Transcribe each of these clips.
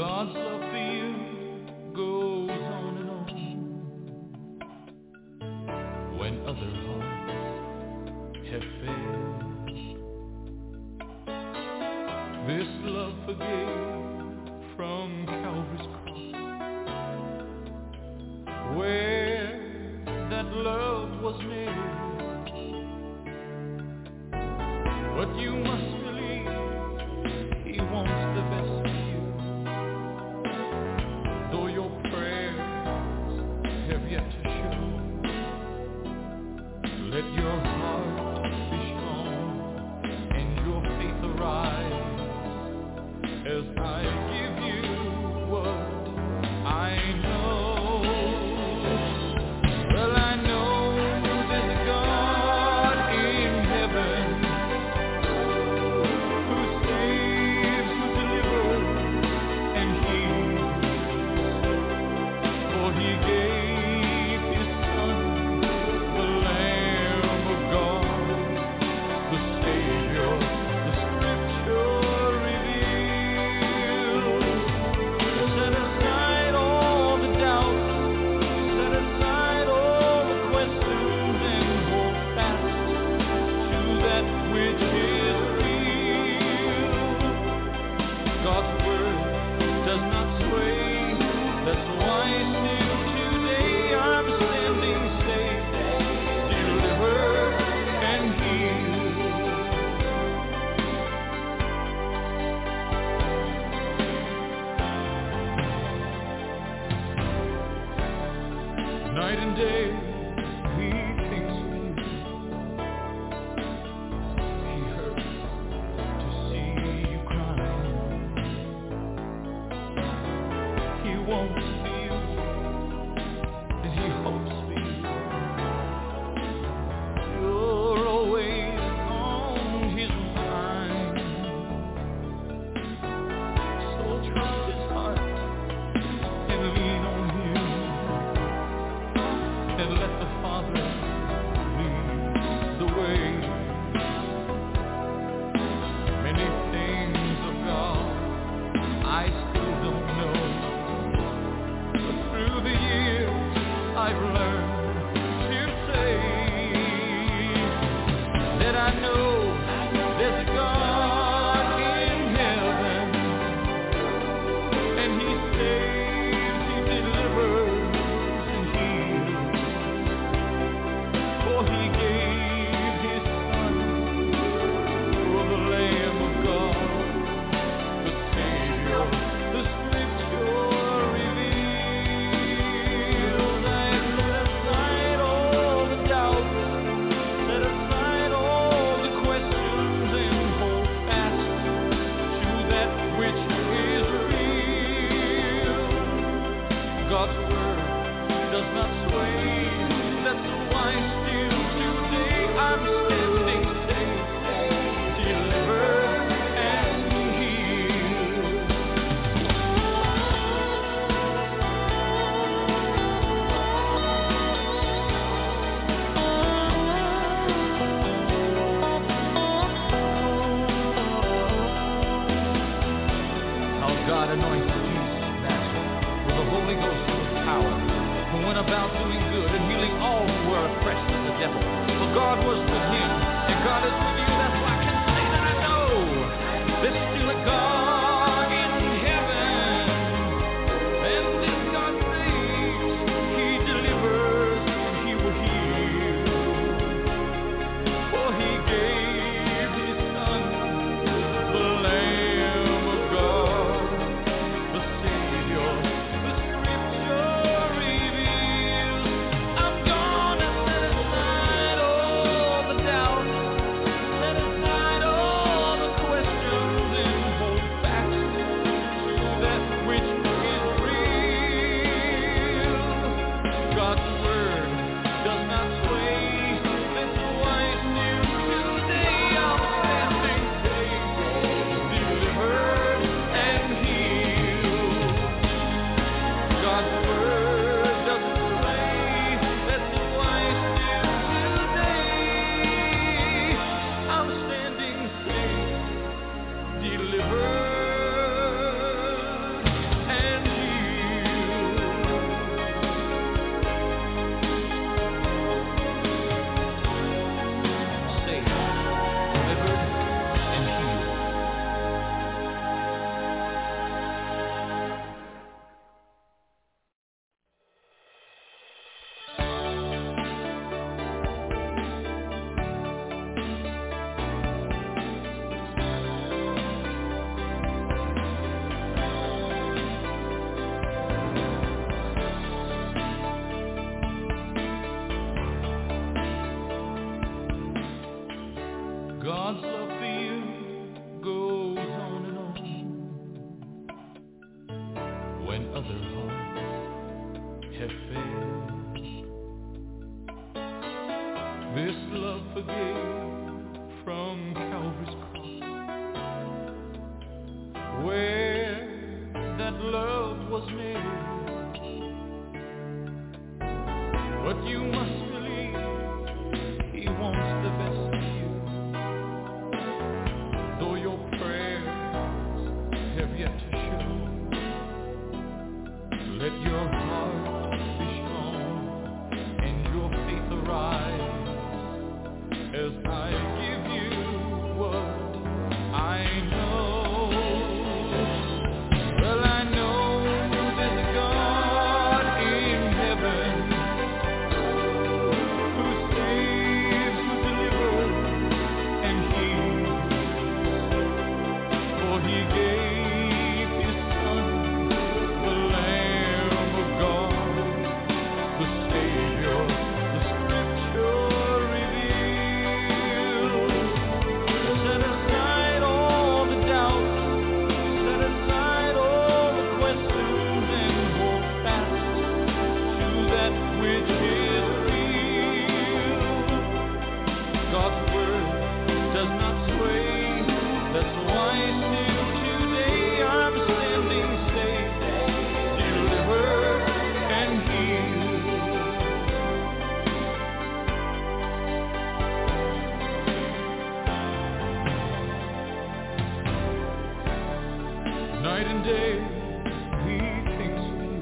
God's love for you goes on and on when other hearts have failed. This love forgave from Calvary's cross, where that love was nailed. But you must believe He wants the best for you, though your prayers have yet to show. Let your heart be strong and your faith arise, as I give you what I know. Well, I know there's a God in heaven who saves, who delivers, and heals. For He gave His Son, the Lamb of God, the Savior, the Scripture reveals. Set aside all the doubts, set aside all the questions, and hold fast to that which is real. God's word does not sway. That's why still today I'm standing safe, delivered and healed. Night and day He thinks of you. He hurts to see you crying. He wants for you, and He hopes for you. You're always on His mind, so trust His heart and lean on Him, and let the Father lead the way. Many things of God I still don't know, but through the years I've learned to say that I know there's a God in heaven, and He saves, He delivers, and heals. For He gave His Son, for the Lamb of God, the Savior, the Scripture reveals. I set aside all the doubts, set aside all the questions, and hold fast to that which is real. God's word does not sway. That's why still today I'm standing safe, delivered and healed. How God anoints Jesus of Nazareth with the Holy Ghost and with power, who went about doing good and healing all who were oppressed of the devil. For God was with Him, and God is with you. That's why I can say that I know there's still a God in heaven, and this God saves, He delivers, and He will heal. For He gave His Son, the Lamb of God, the Savior, the Scripture reveals. I'm gonna set aside all the doubts, God's love for you goes on and on when other hearts have failed. This love forgave from Calvary's cross, where that love was nailed. But you must believe He wants the best for you, though your prayers have yet to show. Let your heart be strong and your faith arise, as I give you what I know. Well, I know there's a God in heaven who saves, who delivers, and heals. For He gave His Son, the Lamb of God, the Savior, the Scripture reveals. Set aside all the doubts, set aside all the questions, and hold fast to that which is real. God's word does not sway, that's why still today I'm standing safe, delivered and healed. Night and day He thinks of you.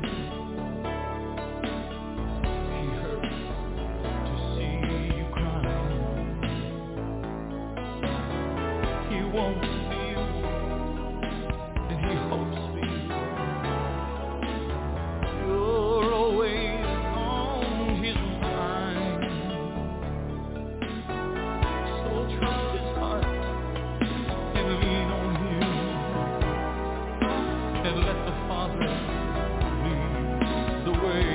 He hurts to see you crying. He wants for you, and He hopes for you. You're always on His mind, so trust His heart and lean on Him, and let the Father lead the way.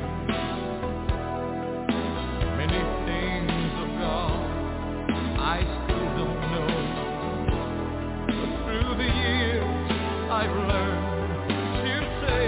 Many things of God I still don't know, but through the years I've learned to say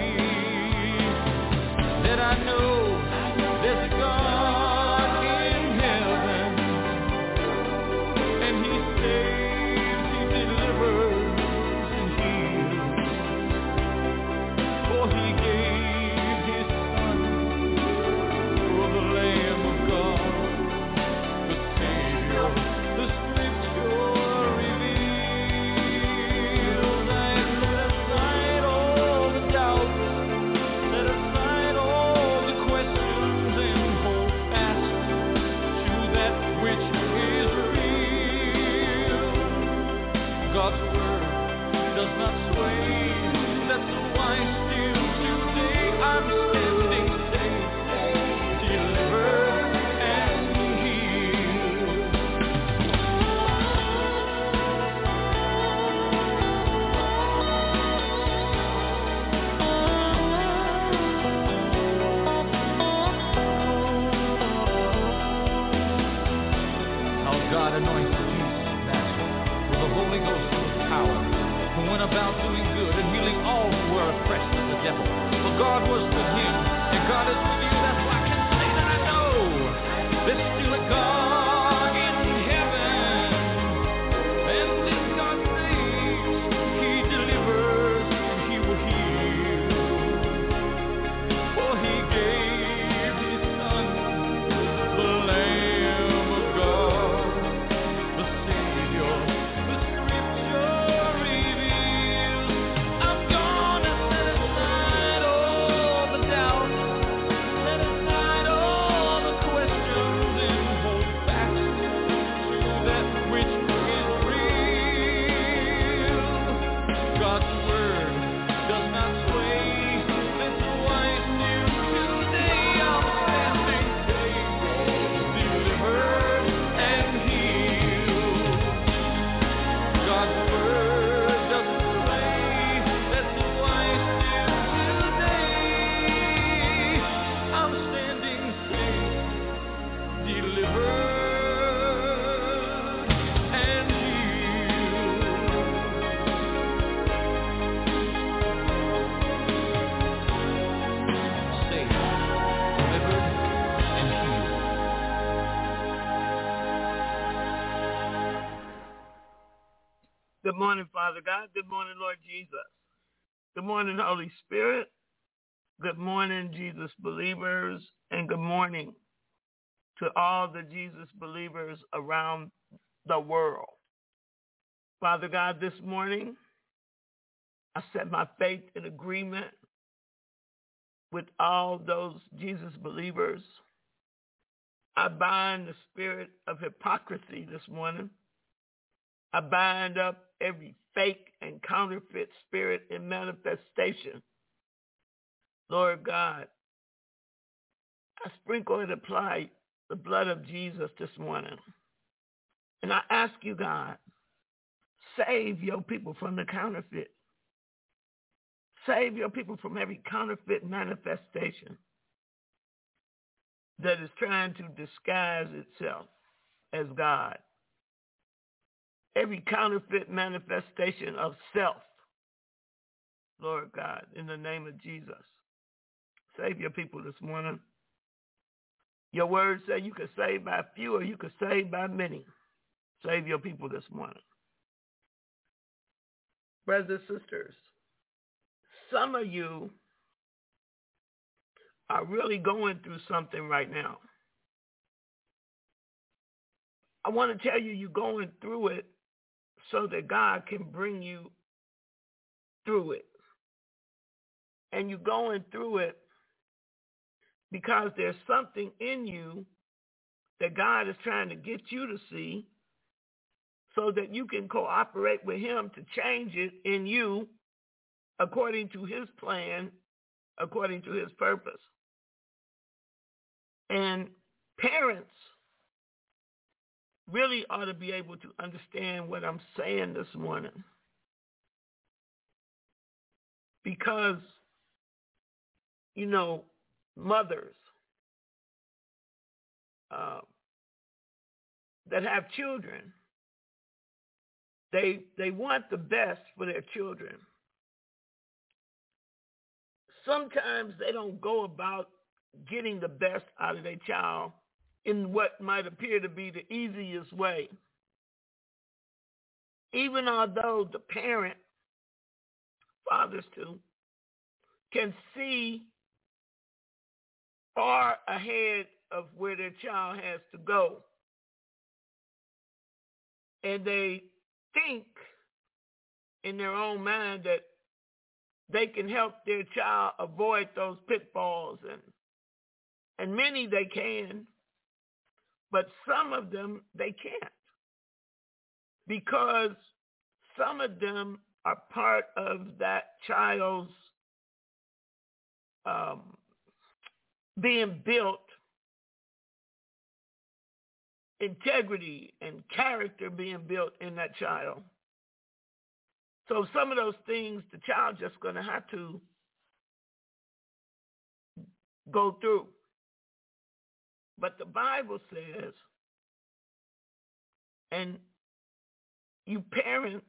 that I know there's a God in heaven, and He saves, He delivers, and heals. For He gave His Son, for the Lamb of God, the Savior, the Scripture reveals. I set aside all the doubts, set aside all the questions, and hold fast to that which is real. God's word does not sway, that's why still today I'm standing safe, delivered and healed. How God anoints Jesus of Nazareth with the Holy Ghost and with power, who went about doing good and healing all who were oppressed of the devil. For God was with Him, and God is with you. That's why I can say that I know there's still a God in heaven, and this God saves, He delivers, and He will heal. For He gave His Son, the Lamb of God, the Savior, the Scripture reveals. I'm gonna set aside all the doubts, Good morning, Father God. Good morning, Lord Jesus. Good morning, Holy Spirit. Good morning, Jesus believers. And good morning to all the Jesus believers around the world. Father God, this morning, I set my faith in agreement with all those Jesus believers. I bind the spirit of hypocrisy this morning. I bind up every fake and counterfeit spirit in manifestation. Lord God, I sprinkle and apply the blood of Jesus this morning. And I ask you, God, save your people from the counterfeit. Save your people from every counterfeit manifestation that is trying to disguise itself as God. Every counterfeit manifestation of self, Lord God, in the name of Jesus. Save your people this morning. Your word say you can save by few or you can save by many. Save your people this morning. Brothers and sisters, some of you are really going through something right now. I want to tell you, you're going through it so that God can bring you through it. And you're going through it because there's something in you that God is trying to get you to see so that you can cooperate with him to change it in you according to his plan, according to his purpose. And parents really ought to be able to understand what I'm saying this morning. Because, you know, mothers that have children, they want the best for their children. Sometimes they don't go about getting the best out of their child in what might appear to be the easiest way. Even although the parent, fathers too, can see far ahead of where their child has to go. And they think in their own mind that they can help their child avoid those pitfalls. And many they can, but some of them they can't. Because some of them are part of that child's being built, integrity and character being built in that child. So some of those things the child just going to have to go through. But the Bible says, and you parents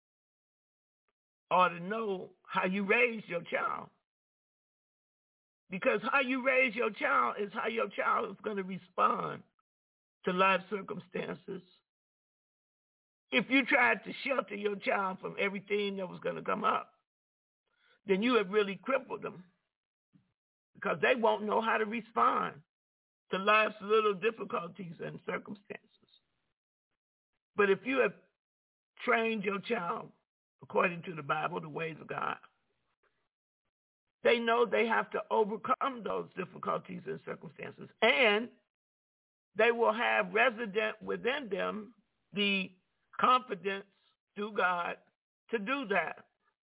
ought to know how you raise your child. Because how you raise your child is how your child is going to respond to life circumstances. If you tried to shelter your child from everything that was going to come up, then you have really crippled them because they won't know how to respond to life's little difficulties and circumstances. But if you have trained your child according to the Bible, the ways of God, they know they have to overcome those difficulties and circumstances. And they will have resident within them the confidence through God to do that.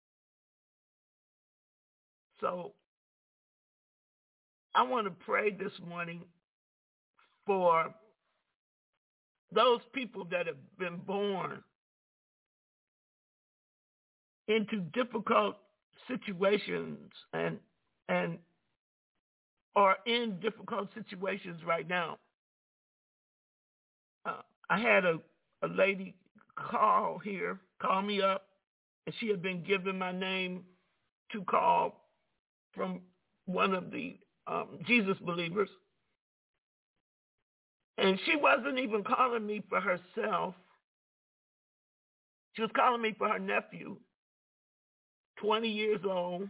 So I want to pray this morning for those people that have been born into difficult situations and are in difficult situations right now. I had a lady call me up, and she had been given my name to call from one of the Jesus believers. And she wasn't even calling me for herself. She was calling me for her nephew, 20 years old,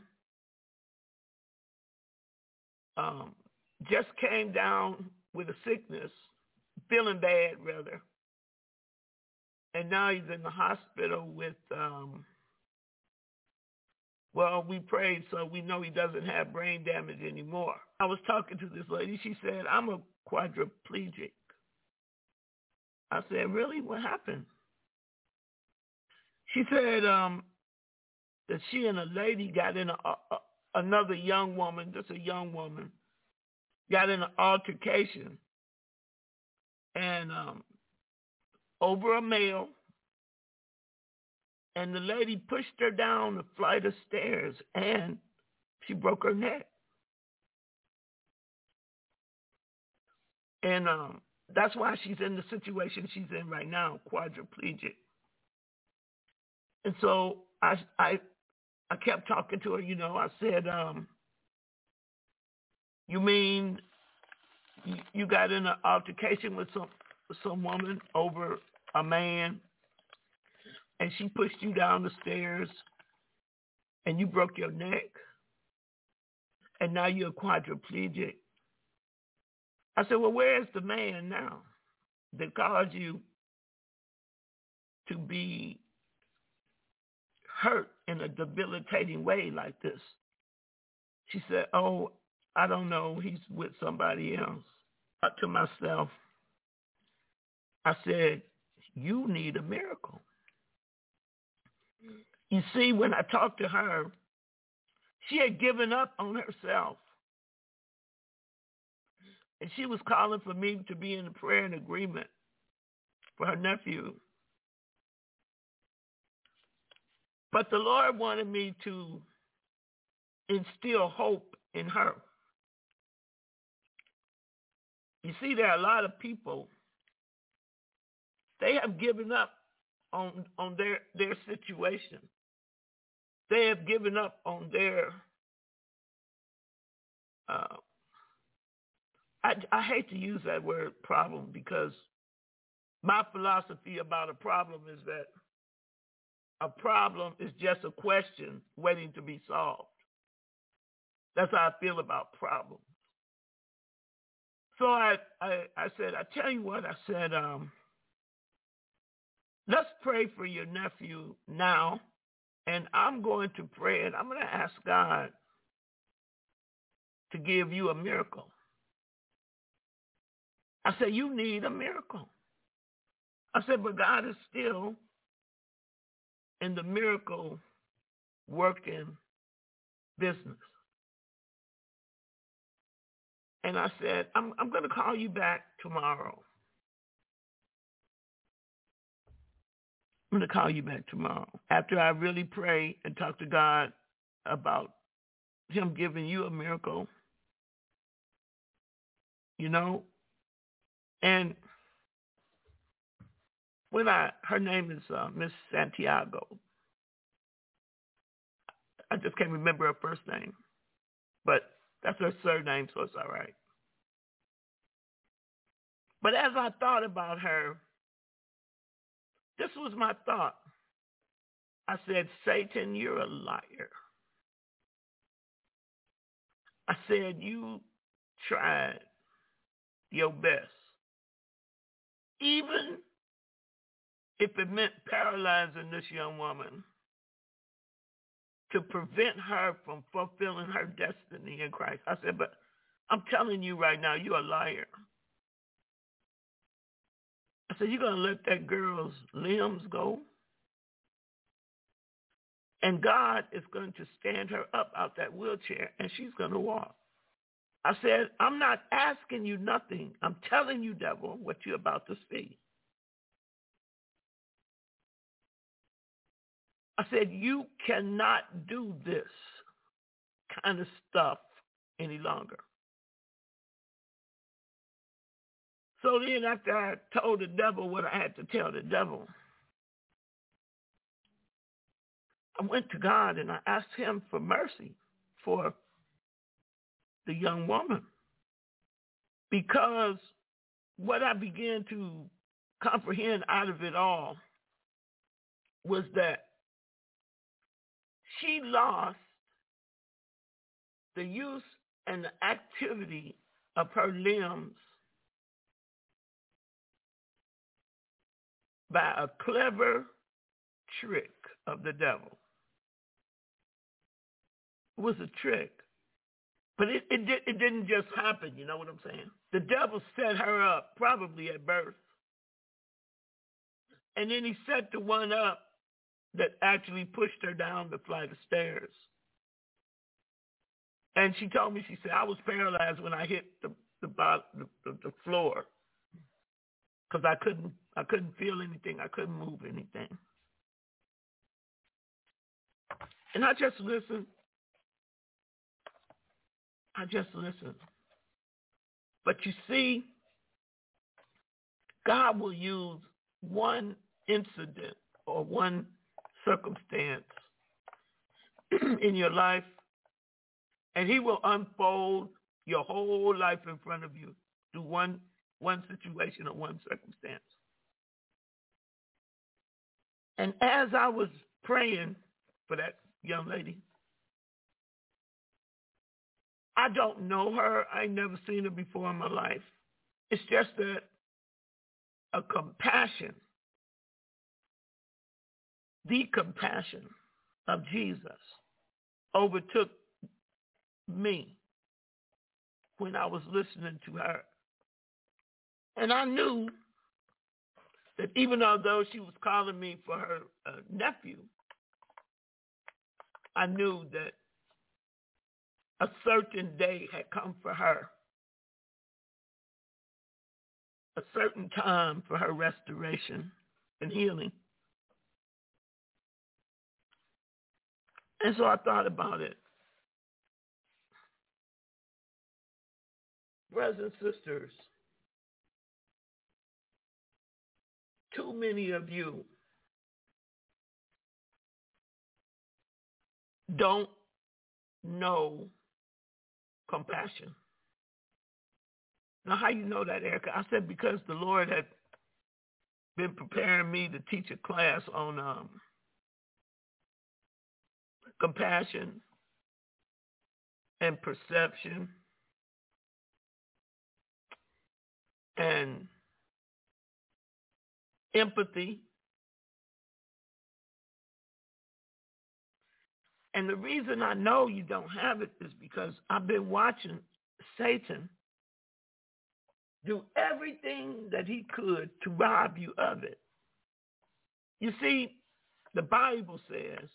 just came down with a sickness, feeling bad rather, and now he's in the hospital with, we prayed so we know he doesn't have brain damage anymore. I was talking to this lady. She said, I'm a quadriplegic. I said, really? What happened? She said that she and a lady got in another young woman, just a young woman, got in an altercation and over a male, and the lady pushed her down a flight of stairs and she broke her neck. And that's why she's in the situation she's in right now, quadriplegic. And so I kept talking to her, I said, you mean you got in an altercation with some woman over a man and she pushed you down the stairs and you broke your neck and now you're quadriplegic? I said, well, where's the man now that caused you to be hurt in a debilitating way like this? She said, oh, I don't know. He's with somebody else. To myself, I said, you need a miracle. You see, when I talked to her, she had given up on herself. And she was calling for me to be in prayer and agreement for her nephew. But the Lord wanted me to instill hope in her. You see, there are a lot of people, they have given up on their situation. They have given up on their, I hate to use that word problem, because my philosophy about a problem is that a problem is just a question waiting to be solved. That's how I feel about problems. So I said, I tell you what, I said, let's pray for your nephew now, and I'm going to pray, and I'm going to ask God to give you a miracle. I said, you need a miracle. I said, but God is still in the miracle working business. And I said, I'm going to call you back tomorrow. I'm going to call you back tomorrow after I really pray and talk to God about him giving you a miracle, And when her name is Miss Santiago. I just can't remember her first name, but that's her surname, so it's all right. But as I thought about her, this was my thought. I said, Satan, you're a liar. I said, you tried your best. Even if it meant paralyzing this young woman to prevent her from fulfilling her destiny in Christ. I said, but I'm telling you right now, you're a liar. I said, you're going to let that girl's limbs go? And God is going to stand her up out that wheelchair, and she's going to walk. I said, I'm not asking you nothing. I'm telling you, devil, what you're about to see. I said, you cannot do this kind of stuff any longer. So then after I told the devil what I had to tell the devil, I went to God and I asked him for mercy for the young woman. Because what I began to comprehend out of it all was that she lost the use and the activity of her limbs by a clever trick of the devil. It was a trick. But it didn't just happen, you know what I'm saying? The devil set her up, probably at birth. And then he set the one up that actually pushed her down the flight of stairs. And she told me, she said, I was paralyzed when I hit the floor because I couldn't feel anything. I couldn't move anything. And I just listened. But you see, God will use one incident or one circumstance in your life, and he will unfold your whole life in front of you through one situation or one circumstance. And as I was praying for that young lady, I don't know her. I never seen her before in my life. It's just that a compassion, the compassion of Jesus overtook me when I was listening to her. And I knew that even although she was calling me for her nephew, I knew that a certain day had come for her, a certain time for her restoration and healing. And so I thought about it. Brothers and sisters, too many of you don't know compassion. Now, how you know that, Erica? I said because the Lord had been preparing me to teach a class on compassion and perception and empathy. And the reason I know you don't have it is because I've been watching Satan do everything that he could to rob you of it. You see, the Bible says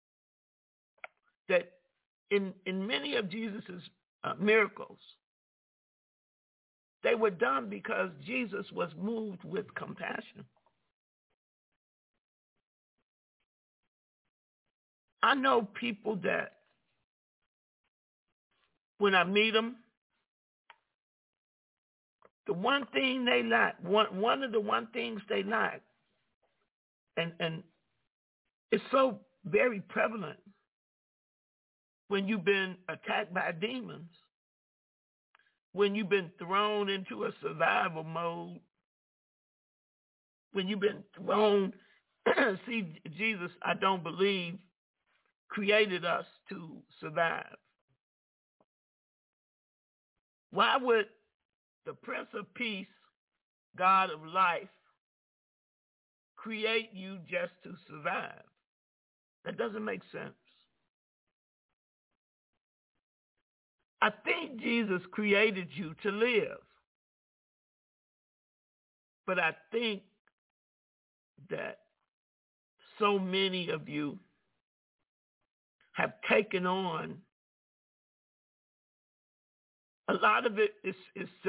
that in many of Jesus's miracles, they were done because Jesus was moved with compassion. I know people that when I meet them, the one thing they lack, one of the one things they lack, and it's so very prevalent when you've been attacked by demons, when you've been thrown into a survival mode, when you've been thrown, see, Jesus, I don't believe, created us to survive. Why would the Prince of Peace, God of life, create you just to survive? That doesn't make sense. I think Jesus created you to live. But I think that so many of you have taken on, a lot of it is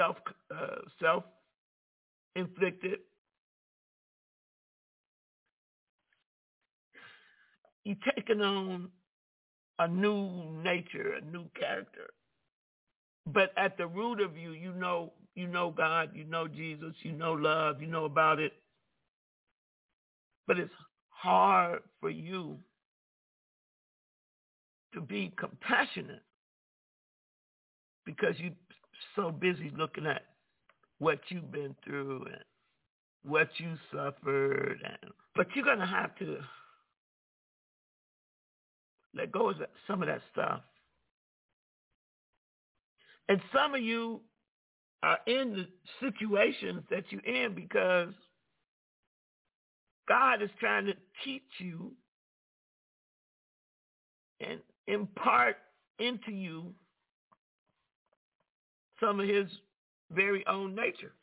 self-inflicted. You've taken on a new nature, a new character. But at the root of you, you know God, you know Jesus, you know love, you know about it. But it's hard for you to be compassionate because you're so busy looking at what you've been through and what you suffered. But you're going to have to Let go of some of that stuff. And some of you are in the situations that you're in because God is trying to teach you and impart into you some of his very own nature.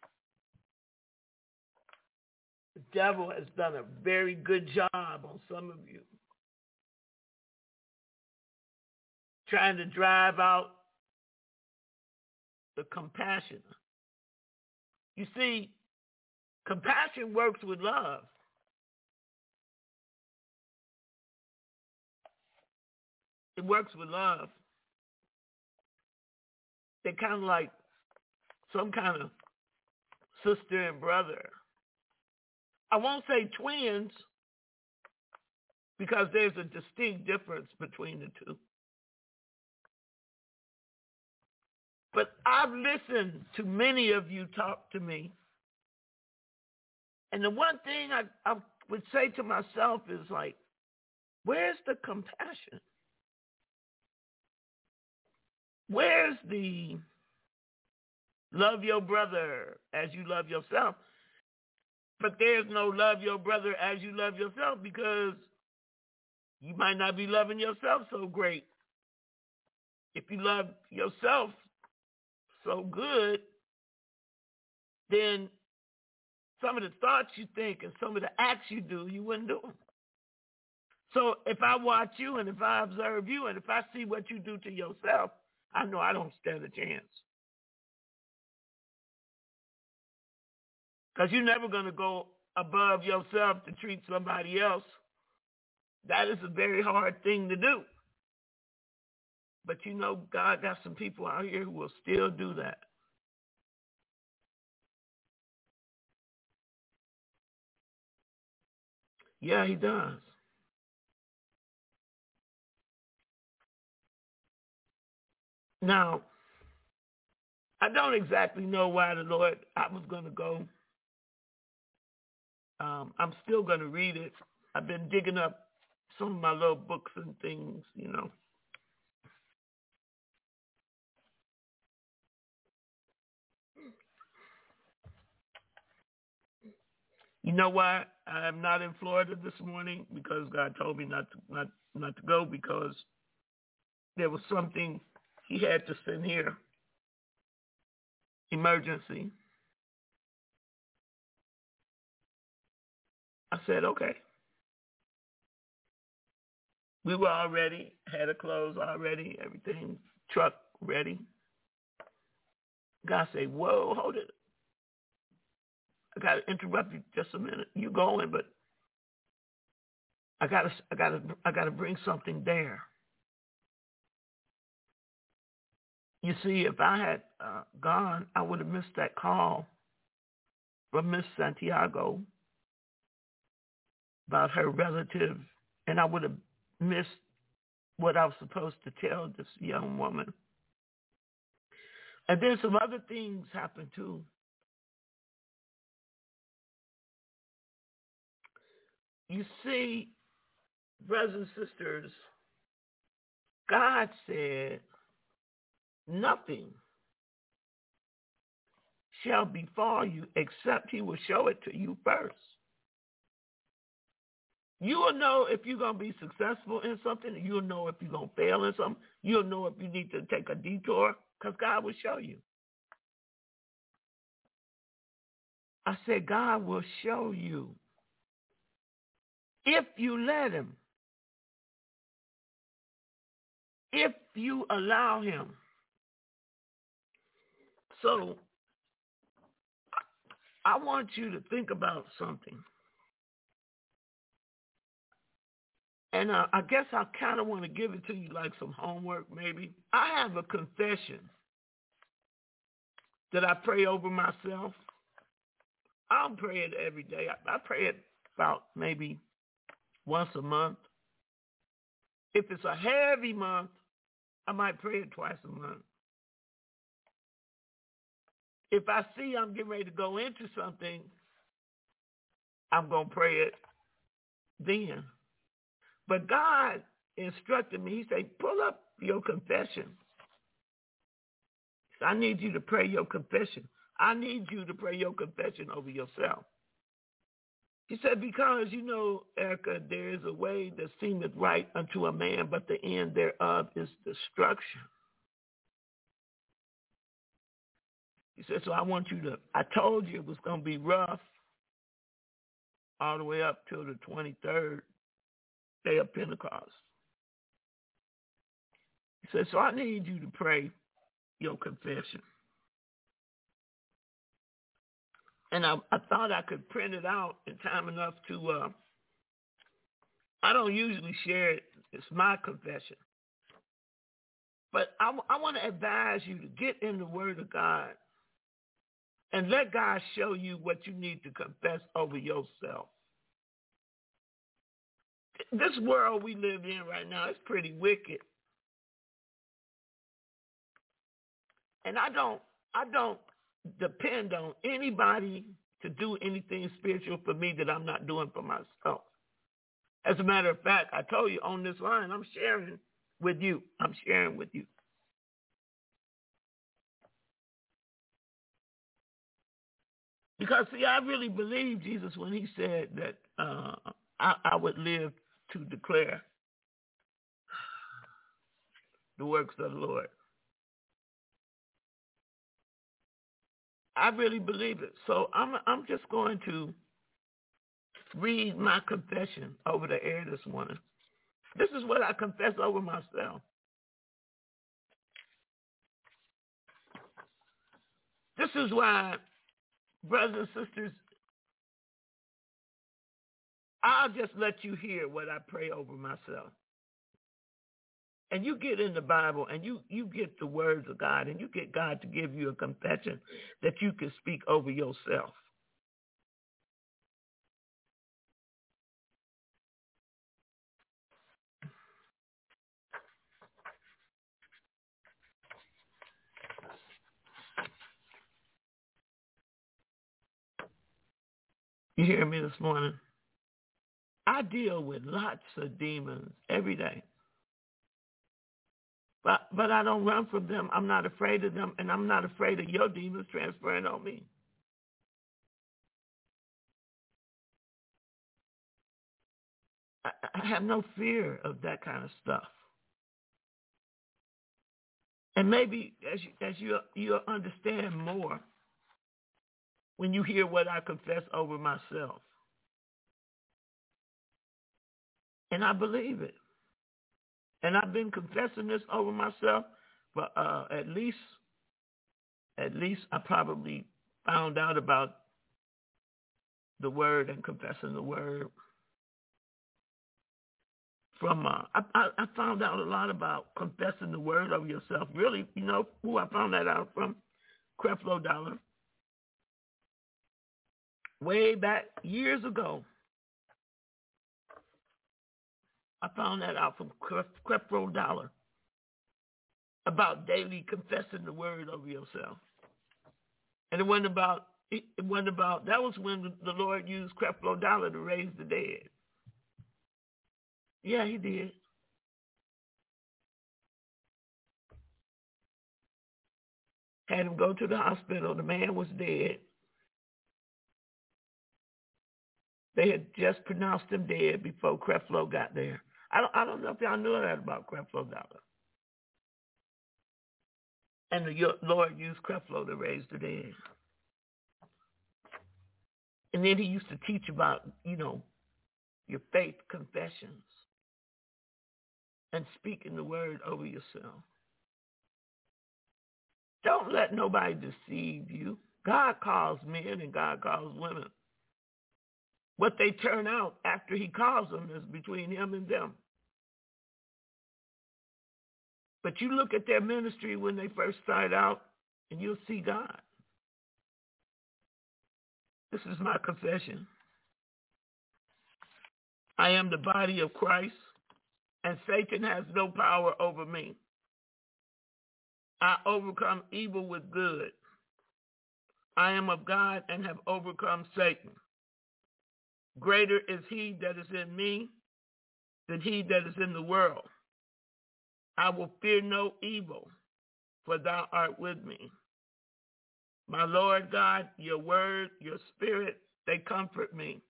The devil has done a very good job on some of you, trying to drive out the compassion. You see, compassion works with love. It works with love. They're kind of like some kind of sister and brother. I won't say twins because there's a distinct difference between the two. But I've listened to many of you talk to me. And the one thing I would say to myself is like, where's the compassion? Where's the love your brother as you love yourself? But there's no love your brother as you love yourself because you might not be loving yourself so great. If you love yourself so good, then some of the thoughts you think and some of the acts you do, you wouldn't do them. So if I watch you and if I observe you and if I see what you do to yourself, I know I don't stand a chance. Because you're never going to go above yourself to treat somebody else. That is a very hard thing to do. But you know, God got some people out here who will still do that. Yeah, he does. Now, I don't exactly know why the Lord, I was going to go. I'm still going to read it. I've been digging up some of my little books and things, you know. You know why I'm not in Florida this morning? Because God told me not to go because there was something he had to send here. Emergency. I said, okay. We were all ready, had a clothes already, everything, truck ready. God said, whoa, hold it. I got to interrupt you just a minute. You going, but I gotta bring something there. You see, if I had gone, I would have missed that call from Miss Santiago about her relative, and I would have missed what I was supposed to tell this young woman. And then some other things happened too. You see, brothers and sisters, God said, nothing shall befall you except he will show it to you first. You will know if you're going to be successful in something. You'll know if you're going to fail in something. You'll know if you need to take a detour because God will show you. I said, God will show you if you let him, if you allow him. So I want you to think about something. And I guess I kind of want to give it to you like some homework maybe. I have a confession that I pray over myself. I don't pray it every day. I pray it about maybe once a month. If it's a heavy month, I might pray it twice a month. If I see I'm getting ready to go into something, I'm going to pray it then. But God instructed me. He said, pull up your confession. I need you to pray your confession. I need you to pray your confession over yourself. He said, because, you know, Erica, there is a way that seemeth right unto a man, but the end thereof is destruction. He said, so I want you to, I told you it was going to be rough all the way up till the 23rd day of Pentecost. He said, so I need you to pray your confession. And I thought I could print it out in time enough to, I don't usually share it. It's my confession. But I want to advise you to get in the Word of God and let God show you what you need to confess over yourself. This world we live in right now is pretty wicked. And I don't depend on anybody to do anything spiritual for me that I'm not doing for myself. As a matter of fact, I told you on this line, I'm sharing with you. I'm sharing with you. Because, see, I really believe Jesus when he said that I would live to declare the works of the Lord. I really believe it. So I'm just going to read my confession over the air this morning. This is what I confess over myself. This is why, brothers and sisters, I'll just let you hear what I pray over myself. And you get in the Bible and you get the words of God and you get God to give you a confession that you can speak over yourself. You hear me this morning? I deal with lots of demons every day. But I don't run from them. I'm not afraid of them, and I'm not afraid of your demons transferring on me. I have no fear of that kind of stuff. And maybe as you'll understand more when you hear what I confess over myself. And I believe it. And I've been confessing this over myself for at least I probably found out about the word and confessing the word from, I found out a lot about confessing the word over yourself. Really, you know who I found that out from? Creflo Dollar. Way back years ago. I found that out from Creflo Dollar about daily confessing the word over yourself. And it wasn't about, that was when the Lord used Creflo Dollar to raise the dead. Yeah, he did. Had him go to the hospital. The man was dead. They had just pronounced him dead before Creflo got there. I don't know if y'all knew that about Creflo Dollar. And the Lord used Creflo to raise the dead. And then he used to teach about, your faith confessions and speaking the word over yourself. Don't let nobody deceive you. God calls men and God calls women. What they turn out after he calls them is between him and them. But you look at their ministry when they first start out and you'll see God. This is my confession. I am the body of Christ, and Satan has no power over me. I overcome evil with good. I am of God and have overcome Satan. Greater is he that is in me than he that is in the world. I will fear no evil, for thou art with me. My Lord God, your word, your spirit, they comfort me.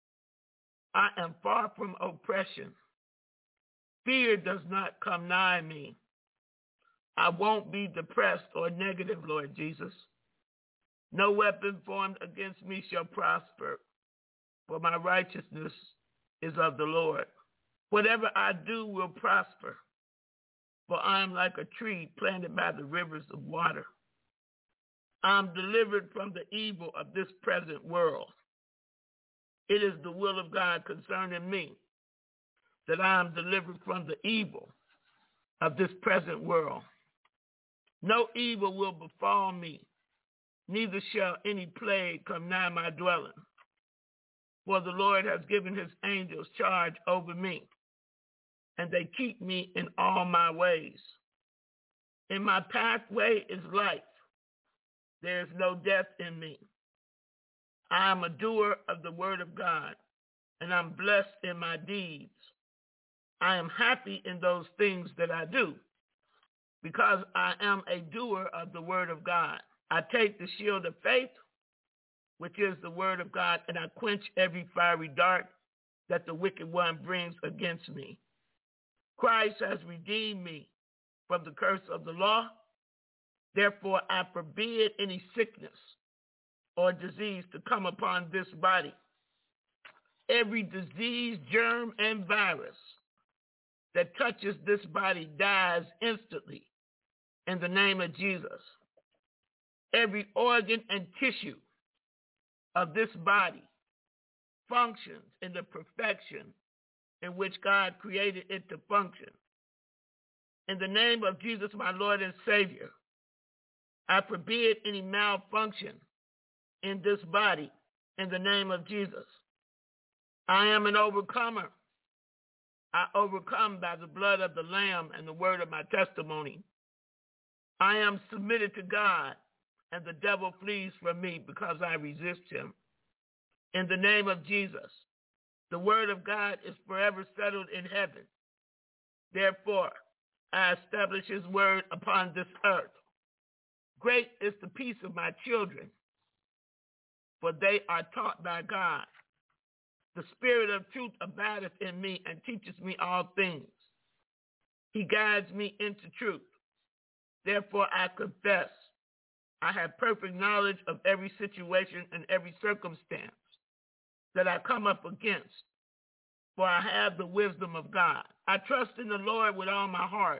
I am far from oppression. Fear does not come nigh me. I won't be depressed or negative, Lord Jesus. No weapon formed against me shall prosper, for my righteousness is of the Lord. Whatever I do will prosper, for I am like a tree planted by the rivers of water. I am delivered from the evil of this present world. It is the will of God concerning me that I am delivered from the evil of this present world. No evil will befall me, neither shall any plague come nigh my dwelling. For the Lord has given his angels charge over me, and they keep me in all my ways. In my pathway is life. There is no death in me. I am a doer of the word of God, and I'm blessed in my deeds. I am happy in those things that I do, because I am a doer of the word of God. I take the shield of faith, which is the word of God, and I quench every fiery dart that the wicked one brings against me. Christ has redeemed me from the curse of the law. Therefore, I forbid any sickness or disease to come upon this body. Every disease, germ, and virus that touches this body dies instantly in the name of Jesus. Every organ and tissue of this body functions in the perfection in which God created it to function. In the name of Jesus, my Lord and Savior, I forbid any malfunction in this body in the name of Jesus. I am an overcomer. I overcome by the blood of the Lamb and the word of my testimony. I am submitted to God, and the devil flees from me because I resist him. In the name of Jesus, the word of God is forever settled in heaven. Therefore, I establish his word upon this earth. Great is the peace of my children, for they are taught by God. The spirit of truth abideth in me and teaches me all things. He guides me into truth. Therefore, I confess I have perfect knowledge of every situation and every circumstance that I come up against, for I have the wisdom of God. I trust in the Lord with all my heart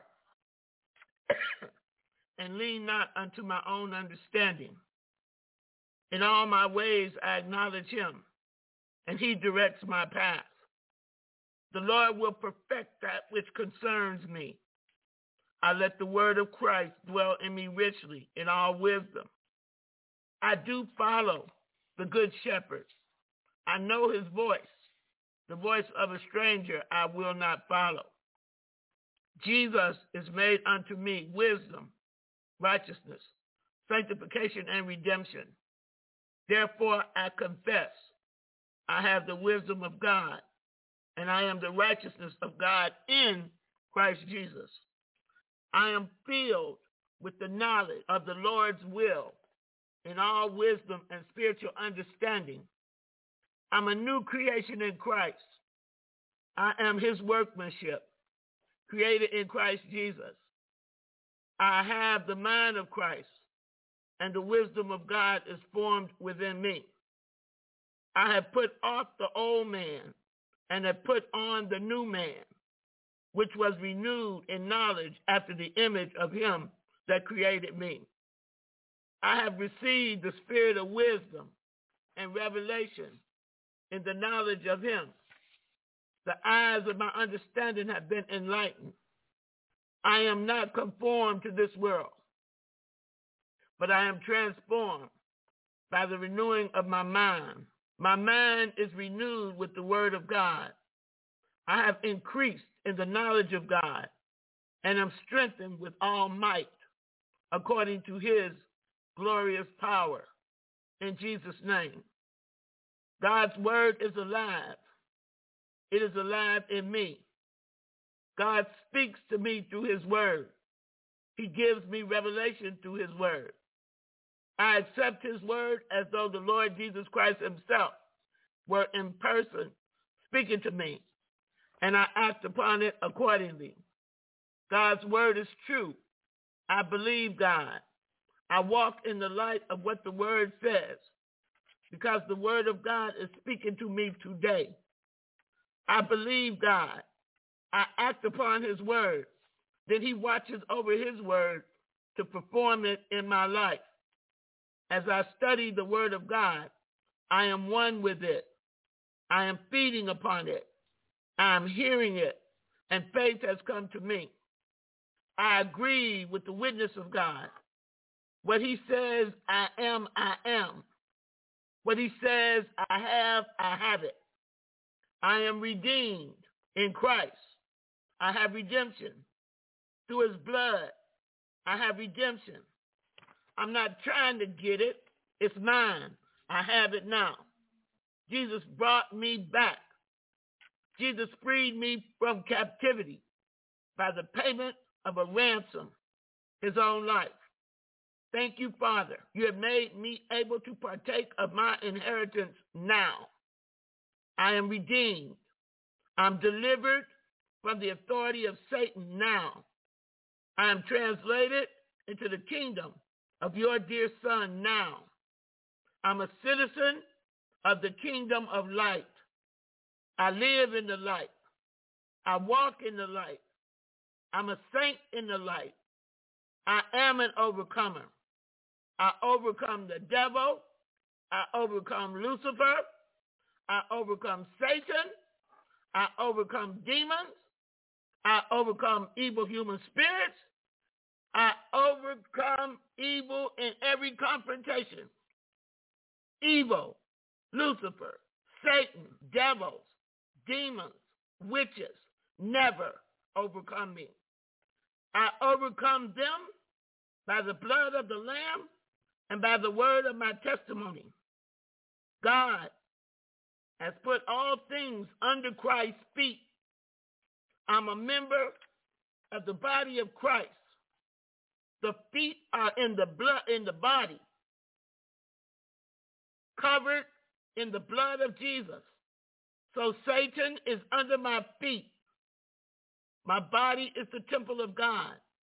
and lean not unto my own understanding. In all my ways I acknowledge him, and he directs my path. The Lord will perfect that which concerns me. I let the word of Christ dwell in me richly in all wisdom. I do follow the good shepherd. I know his voice. The voice of a stranger I will not follow. Jesus is made unto me wisdom, righteousness, sanctification, and redemption. Therefore I confess I have the wisdom of God, and I am the righteousness of God in Christ Jesus. I am filled with the knowledge of the Lord's will in all wisdom and spiritual understanding. I'm a new creation in Christ. I am his workmanship, created in Christ Jesus. I have the mind of Christ, and the wisdom of God is formed within me. I have put off the old man and have put on the new man, which was renewed in knowledge after the image of him that created me. I have received the spirit of wisdom and revelation in the knowledge of him. The eyes of my understanding have been enlightened. I am not conformed to this world, but I am transformed by the renewing of my mind. My mind is renewed with the word of God. I have increased in the knowledge of God and am strengthened with all might according to his glorious power. In Jesus' name. God's word is alive. It is alive in me. God speaks to me through his word. He gives me revelation through his word. I accept his word as though the Lord Jesus Christ himself were in person speaking to me, and I act upon it accordingly. God's word is true. I believe God. I walk in the light of what the word says, because the word of God is speaking to me today. I believe God. I act upon his word. Then he watches over his word to perform it in my life. As I study the word of God, I am one with it. I am feeding upon it. I am hearing it, and faith has come to me. I agree with the witness of God. What he says, I am, I am. What he says, I have it. I am redeemed in Christ. I have redemption. Through his blood, I have redemption. I'm not trying to get it. It's mine. I have it now. Jesus brought me back. Jesus freed me from captivity by the payment of a ransom, his own life. Thank you, Father. You have made me able to partake of my inheritance now. I am redeemed. I'm delivered from the authority of Satan now. I am translated into the kingdom of your dear Son now. I'm a citizen of the kingdom of light. I live in the light. I walk in the light. I'm a saint in the light. I am an overcomer. I overcome the devil. I overcome Lucifer. I overcome Satan. I overcome demons. I overcome evil human spirits. I overcome evil in every confrontation. Evil, Lucifer, Satan, devils, demons, witches never overcome me. I overcome them by the blood of the Lamb and by the word of my testimony. God has put all things under Christ's feet. I'm a member of the body of Christ. The feet are in the blood, in the body, covered in the blood of Jesus. So Satan is under my feet. My body is the temple of God.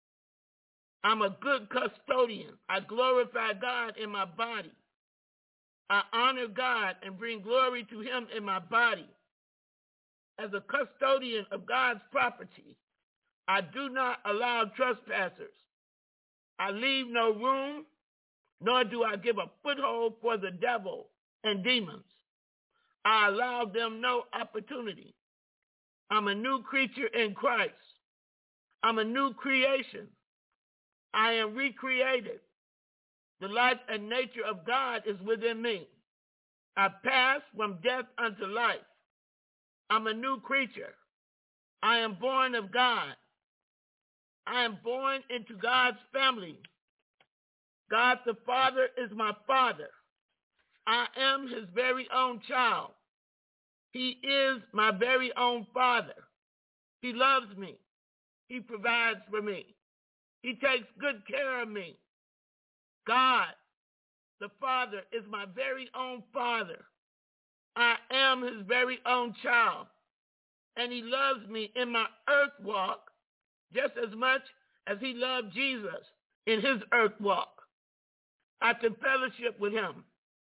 I'm a good custodian. I glorify God in my body. I honor God and bring glory to him in my body. As a custodian of God's property, I do not allow trespassers. I leave no room, nor do I give a foothold for the devil and demons. I allow them no opportunity. I'm a new creature in Christ. I'm a new creation. I am recreated. The life and nature of God is within me. I pass from death unto life. I'm a new creature. I am born of God. I am born into God's family. God the Father is my Father. I am his very own child. He is my very own Father. He loves me. He provides for me. He takes good care of me. God the Father is my very own Father. I am his very own child. And he loves me in my earth walk just as much as he loved Jesus in his earth walk. I can fellowship with him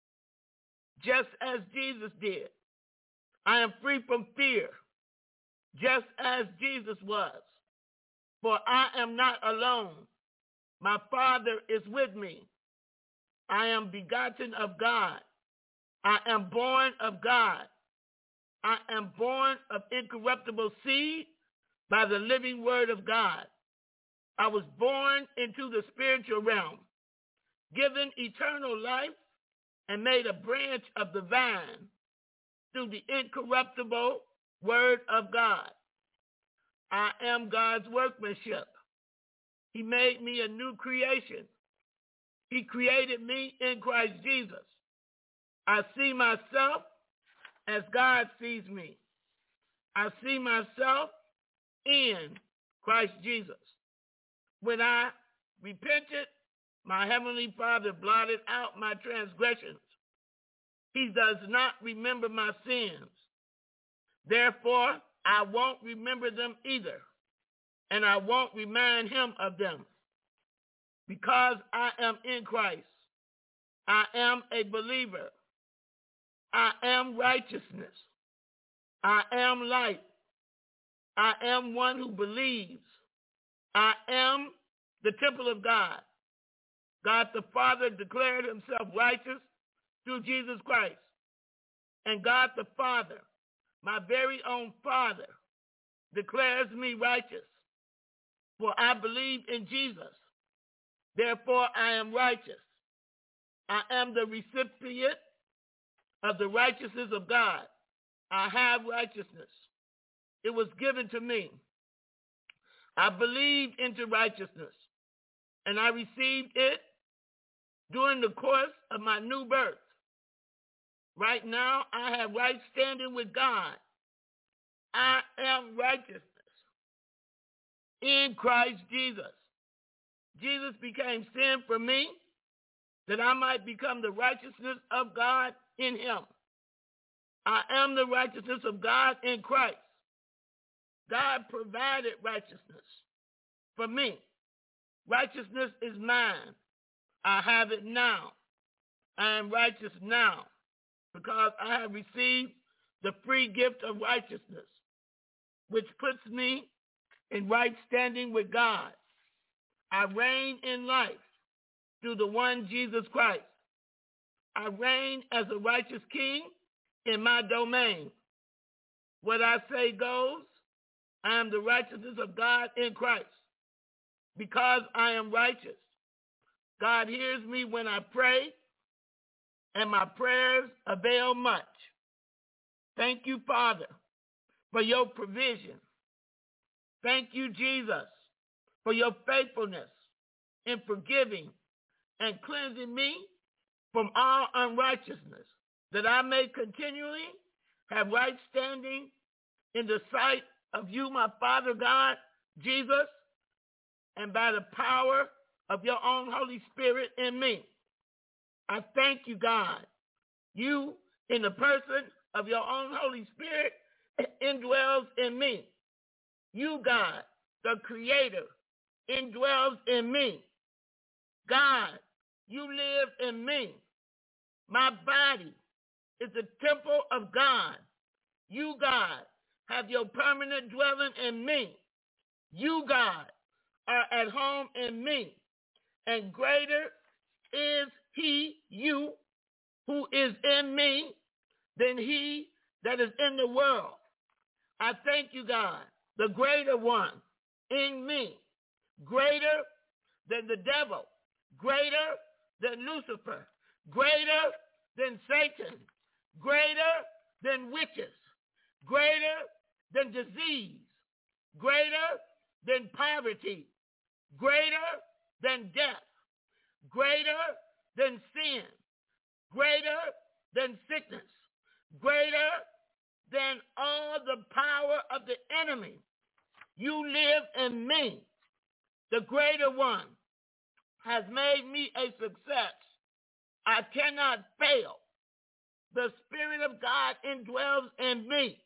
just as Jesus did. I am free from fear just as Jesus was. For I am not alone. My Father is with me. I am begotten of God. I am born of God. I am born of incorruptible seed by the living word of God. I was born into the spiritual realm, given eternal life, and made a branch of the vine through the incorruptible word of God. I am God's workmanship. He made me a new creation. He created me in Christ Jesus. I see myself as God sees me. I see myself in Christ Jesus. When I repented, my heavenly Father blotted out my transgressions. He does not remember my sins. Therefore, I won't remember them either, and I won't remind him of them. Because I am in Christ, I am a believer. I am righteousness. I am light. I am one who believes. I am the temple of God. God the Father declared himself righteous through Jesus Christ. And God the Father, my very own Father, declares me righteous. For I believe in Jesus. Therefore, I am righteous. I am the recipient of the righteousness of God. I have righteousness. It was given to me. I believed into righteousness, and I received it during the course of my new birth. Right now, I have right standing with God. I am righteousness in Christ Jesus. Jesus became sin for me, that I might become the righteousness of God in him. I am the righteousness of God in Christ. God provided righteousness for me. Righteousness is mine. I have it now. I am righteous now because I have received the free gift of righteousness, which puts me in right standing with God. I reign in life through the one Jesus Christ. I reign as a righteous king in my domain. What I say goes. I am the righteousness of God in Christ. Because I am righteous, God hears me when I pray, and my prayers avail much. Thank you, Father, for your provision. Thank you, Jesus, for your faithfulness in forgiving and cleansing me from all unrighteousness, that I may continually have right standing in the sight of you, my Father God, Jesus, and by the power of your own Holy Spirit in me. I thank you, God. You, in the person of your own Holy Spirit, indwells in me. You, God, the Creator, indwells in me. God, you live in me. My body is the temple of God. You, God, have your permanent dwelling in me. You, God, are at home in me. And greater is he, you, who is in me than he that is in the world. I thank you, God, the greater one in me, greater than the devil, greater than Lucifer, greater than Satan, greater than witches, greater than disease, greater than poverty, greater than death, greater than sin, greater than sickness, greater than all the power of the enemy. You live in me. The greater one has made me a success. I cannot fail. The Spirit of God indwells in me.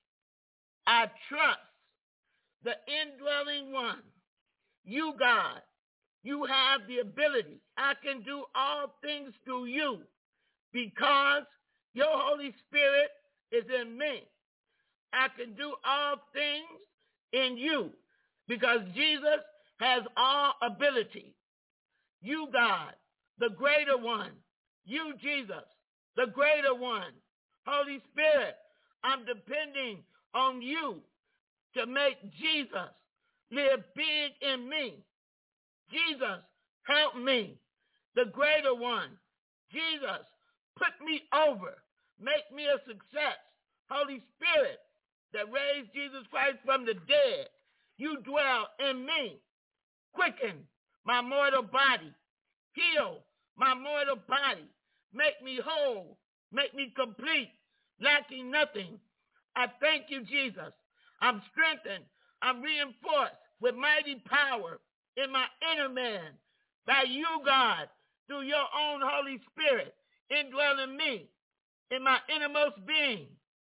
I trust the indwelling one. You, God, you have the ability. I can do all things through you because your Holy Spirit is in me. I can do all things in you because Jesus has all ability. You, God, the greater one. You, Jesus, the greater one. Holy Spirit, I'm depending on you to make Jesus live big in me. Jesus, help me, the greater one. Jesus, put me over. Make me a success. Holy Spirit, that raised Jesus Christ from the dead, you dwell in me. Quicken my mortal body. Heal my mortal body. Make me whole. Make me complete, lacking nothing. I thank you, Jesus. I'm strengthened I'm reinforced with mighty power in my inner man by you, God, through your own Holy Spirit indwelling me in my innermost being.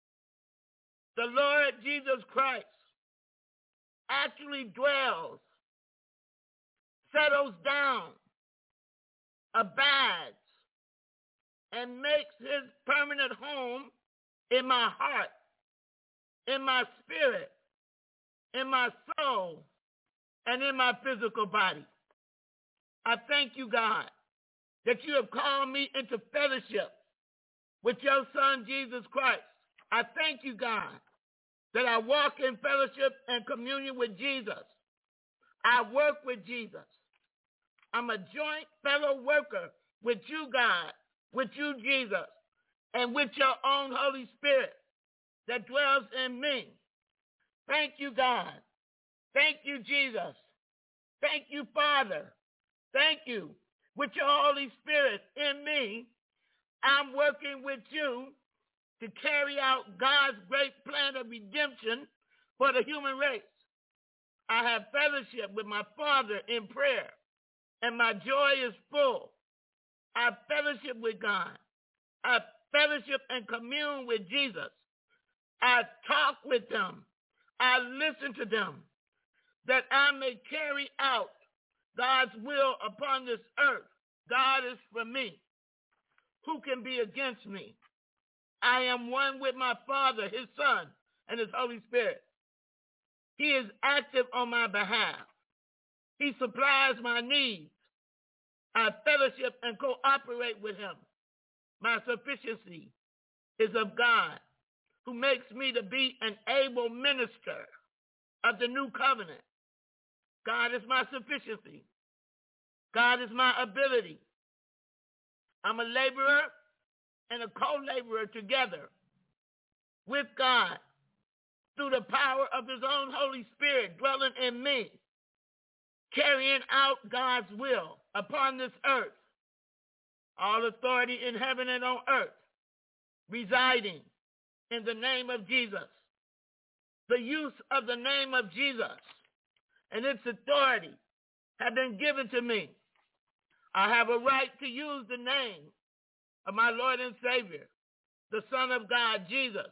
The Lord Jesus Christ actually dwells, settles down, abides, and makes his permanent home in my heart, in my spirit, in my soul, and in my physical body. I thank you, God, that you have called me into fellowship with your Son, Jesus Christ. I thank you, God, that I walk in fellowship and communion with Jesus. I work with Jesus. I'm a joint fellow worker with you, God, with you, Jesus, and with your own Holy Spirit that dwells in me. Thank you, God. Thank you, Jesus. Thank you, Father. Thank you. With your Holy Spirit in me, I'm working with you to carry out God's great plan of redemption for the human race. I have fellowship with my Father in prayer, and my joy is full. I have fellowship with God. I have fellowship and commune with Jesus. I talk with them. I listen to them, that I may carry out God's will upon this earth. God is for me. Who can be against me? I am one with my Father, his Son, and his Holy Spirit. He is active on my behalf. He supplies my needs. I fellowship and cooperate with him. My sufficiency is of God, who makes me to be an able minister of the new covenant. God is my sufficiency. God is my ability. I'm a laborer and a co-laborer together with God through the power of his own Holy Spirit dwelling in me, carrying out God's will upon this earth. All authority in heaven and on earth residing in the name of Jesus. The use of the name of Jesus and its authority have been given to me. I have a right to use the name of my Lord and Savior, the Son of God, Jesus.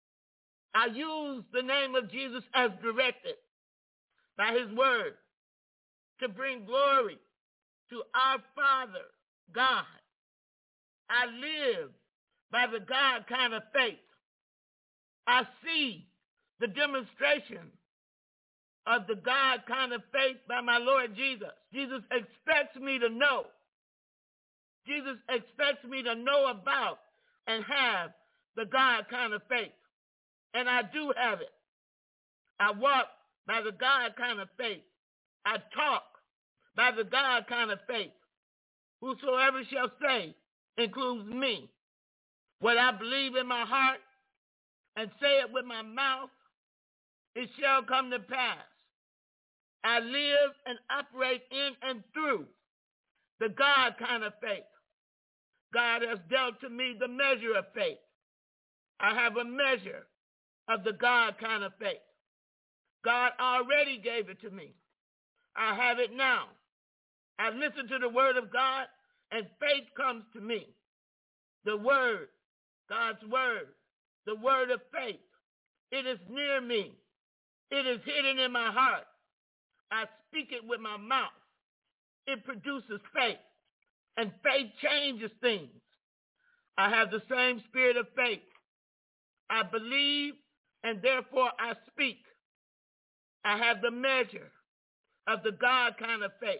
I use the name of Jesus as directed by his word to bring glory to our Father, God. I live by the God kind of faith. I see the demonstration of the God kind of faith by my Lord Jesus. Jesus expects me to know. Jesus expects me to know about and have the God kind of faith. And I do have it. I walk by the God kind of faith. I talk by the God kind of faith. Whosoever shall say includes me. What I believe in my heart and say it with my mouth, it shall come to pass. I live and operate in and through the God kind of faith. God has dealt to me the measure of faith. I have a measure of the God kind of faith. God already gave it to me. I have it now. I listen to the word of God and faith comes to me. The word, God's word, the word of faith. It is near me. It is hidden in my heart. I speak it with my mouth. It produces faith, and faith changes things. I have the same spirit of faith. I believe, and therefore I speak. I have the measure of the God kind of faith.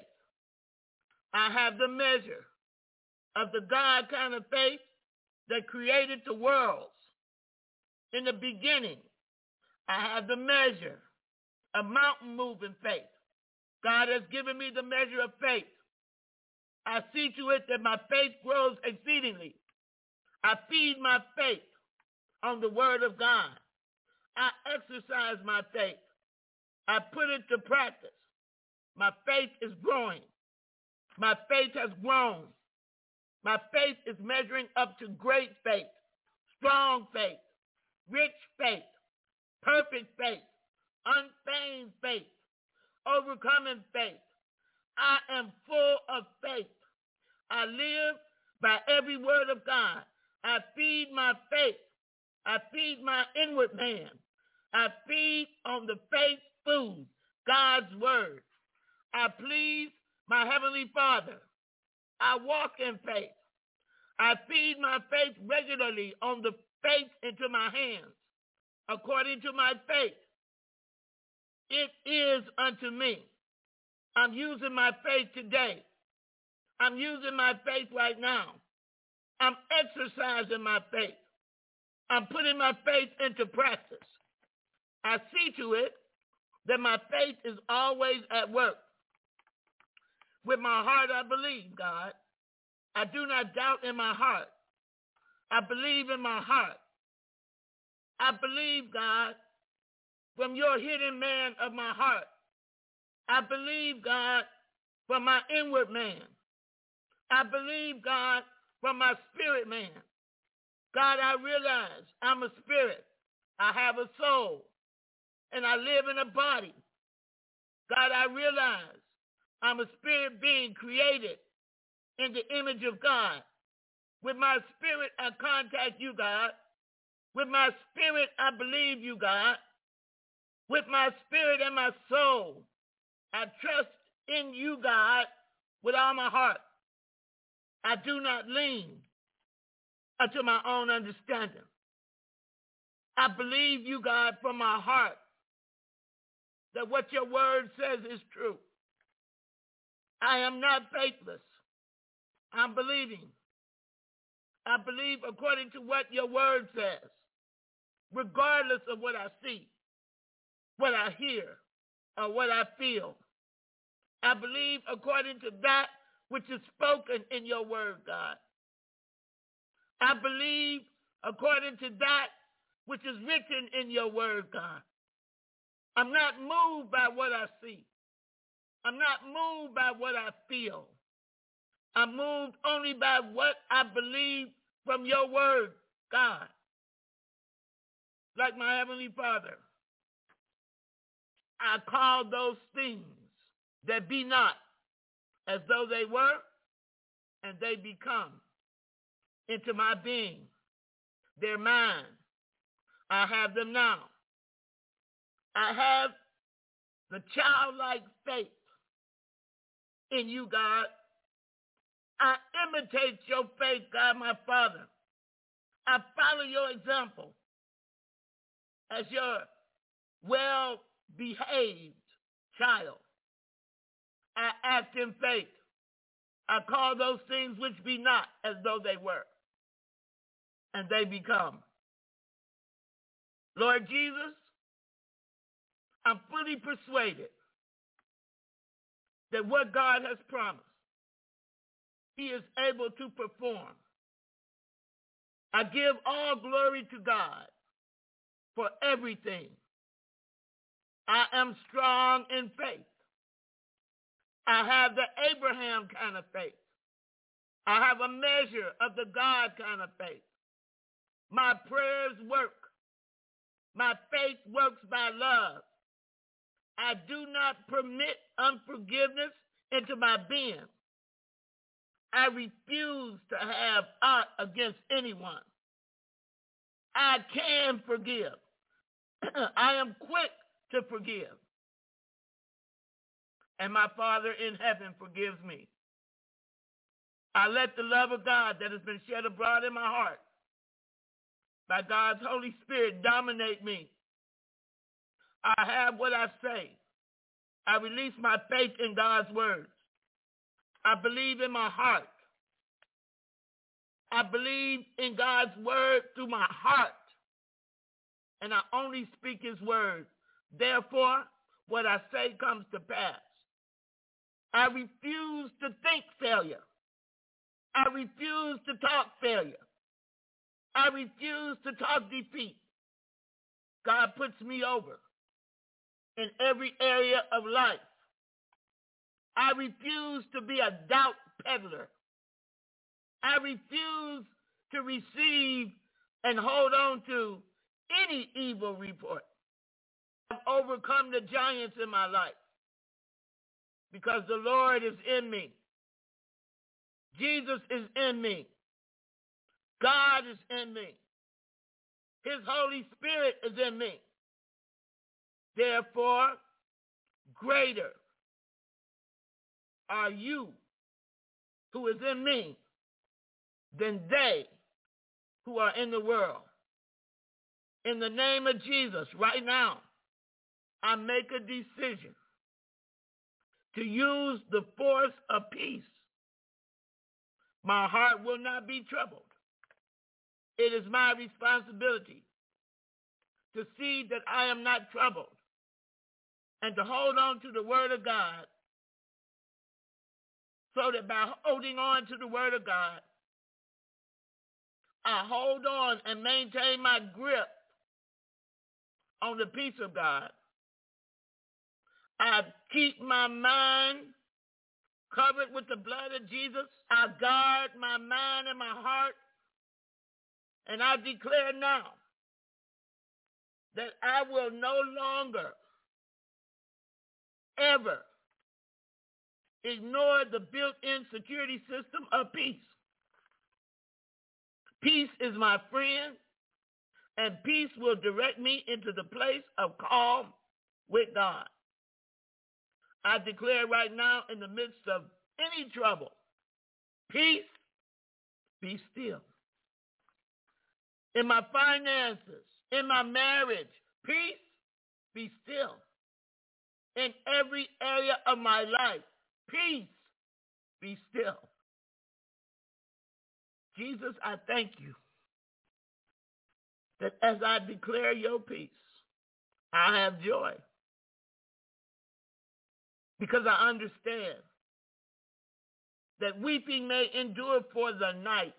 I have the measure of the God kind of faith that created the worlds. In the beginning, I have the measure of mountain-moving faith. God has given me the measure of faith. I see to it that my faith grows exceedingly. I feed my faith on the word of God. I exercise my faith. I put it to practice. My faith is growing. My faith has grown. My faith is measuring up to great faith, strong faith, rich faith, perfect faith, unfeigned faith, overcoming faith. I am full of faith. I live by every word of God. I feed my faith. I feed my inward man. I feed on the faith food, God's word. I please my heavenly Father. I walk in faith. I feed my faith regularly on the faith into my hands, according to my faith. It is unto me. I'm using my faith today. I'm using my faith right now. I'm exercising my faith. I'm putting my faith into practice. I see to it that my faith is always at work. With my heart I believe, God. I do not doubt in my heart. I believe in my heart. I believe, God, from your hidden man of my heart. I believe, God, from my inward man. I believe, God, from my spirit man. God, I realize I'm a spirit. I have a soul, and I live in a body. God, I realize I'm a spirit being created in the image of God. With my spirit, I contact you, God. With my spirit, I believe you, God. With my spirit and my soul, I trust in you, God, with all my heart. I do not lean unto my own understanding. I believe you, God, from my heart, that what your word says is true. I am not faithless. I'm believing. I believe according to what your word says, regardless of what I see, what I hear, or what I feel. I believe according to that which is spoken in your word, God. I believe according to that which is written in your word, God. I'm not moved by what I see. I'm not moved by what I feel. I'm moved only by what I believe from your word, God. Like my heavenly Father, I call those things that be not as though they were, and they become into my being. They're mine. I have them now. I have the childlike faith in you, God. I imitate your faith, God, my Father. I follow your example as your well-behaved child. I act in faith. I call those things which be not as though they were, and they become. Lord Jesus, I'm fully persuaded that what God has promised, he is able to perform. I give all glory to God for everything. I am strong in faith. I have the Abraham kind of faith. I have a measure of the God kind of faith. My prayers work. My faith works by love. I do not permit unforgiveness into my being. I refuse to have aught against anyone. I can forgive. I am quick to forgive. And my Father in heaven forgives me. I let the love of God that has been shed abroad in my heart by God's Holy Spirit dominate me. I have what I say. I release my faith in God's words. I believe in my heart. I believe in God's word through my heart. And I only speak his word. Therefore, what I say comes to pass. I refuse to think failure. I refuse to talk failure. I refuse to talk defeat. God puts me over in every area of life. I refuse to be a doubt peddler. I refuse to receive and hold on to any evil report. overcome the giants in my life because the Lord is in me. Jesus is in me. God is in me. His Holy Spirit is in me. Therefore, greater are you who is in me than they who are in the world. In the name of Jesus, right now, I make a decision to use the force of peace. My heart will not be troubled. It is my responsibility to see that I am not troubled and to hold on to the Word of God, so that by holding on to the Word of God, I hold on and maintain my grip on the peace of God. I keep my mind covered with the blood of Jesus. I guard my mind and my heart. And I declare now that I will no longer ever ignore the built-in security system of peace. Peace is my friend, and peace will direct me into the place of calm with God. I declare right now, in the midst of any trouble, peace, be still. In my finances, in my marriage, peace, be still. In every area of my life, peace, be still. Jesus, I thank you that as I declare your peace, I have joy. Because I understand that weeping may endure for the night,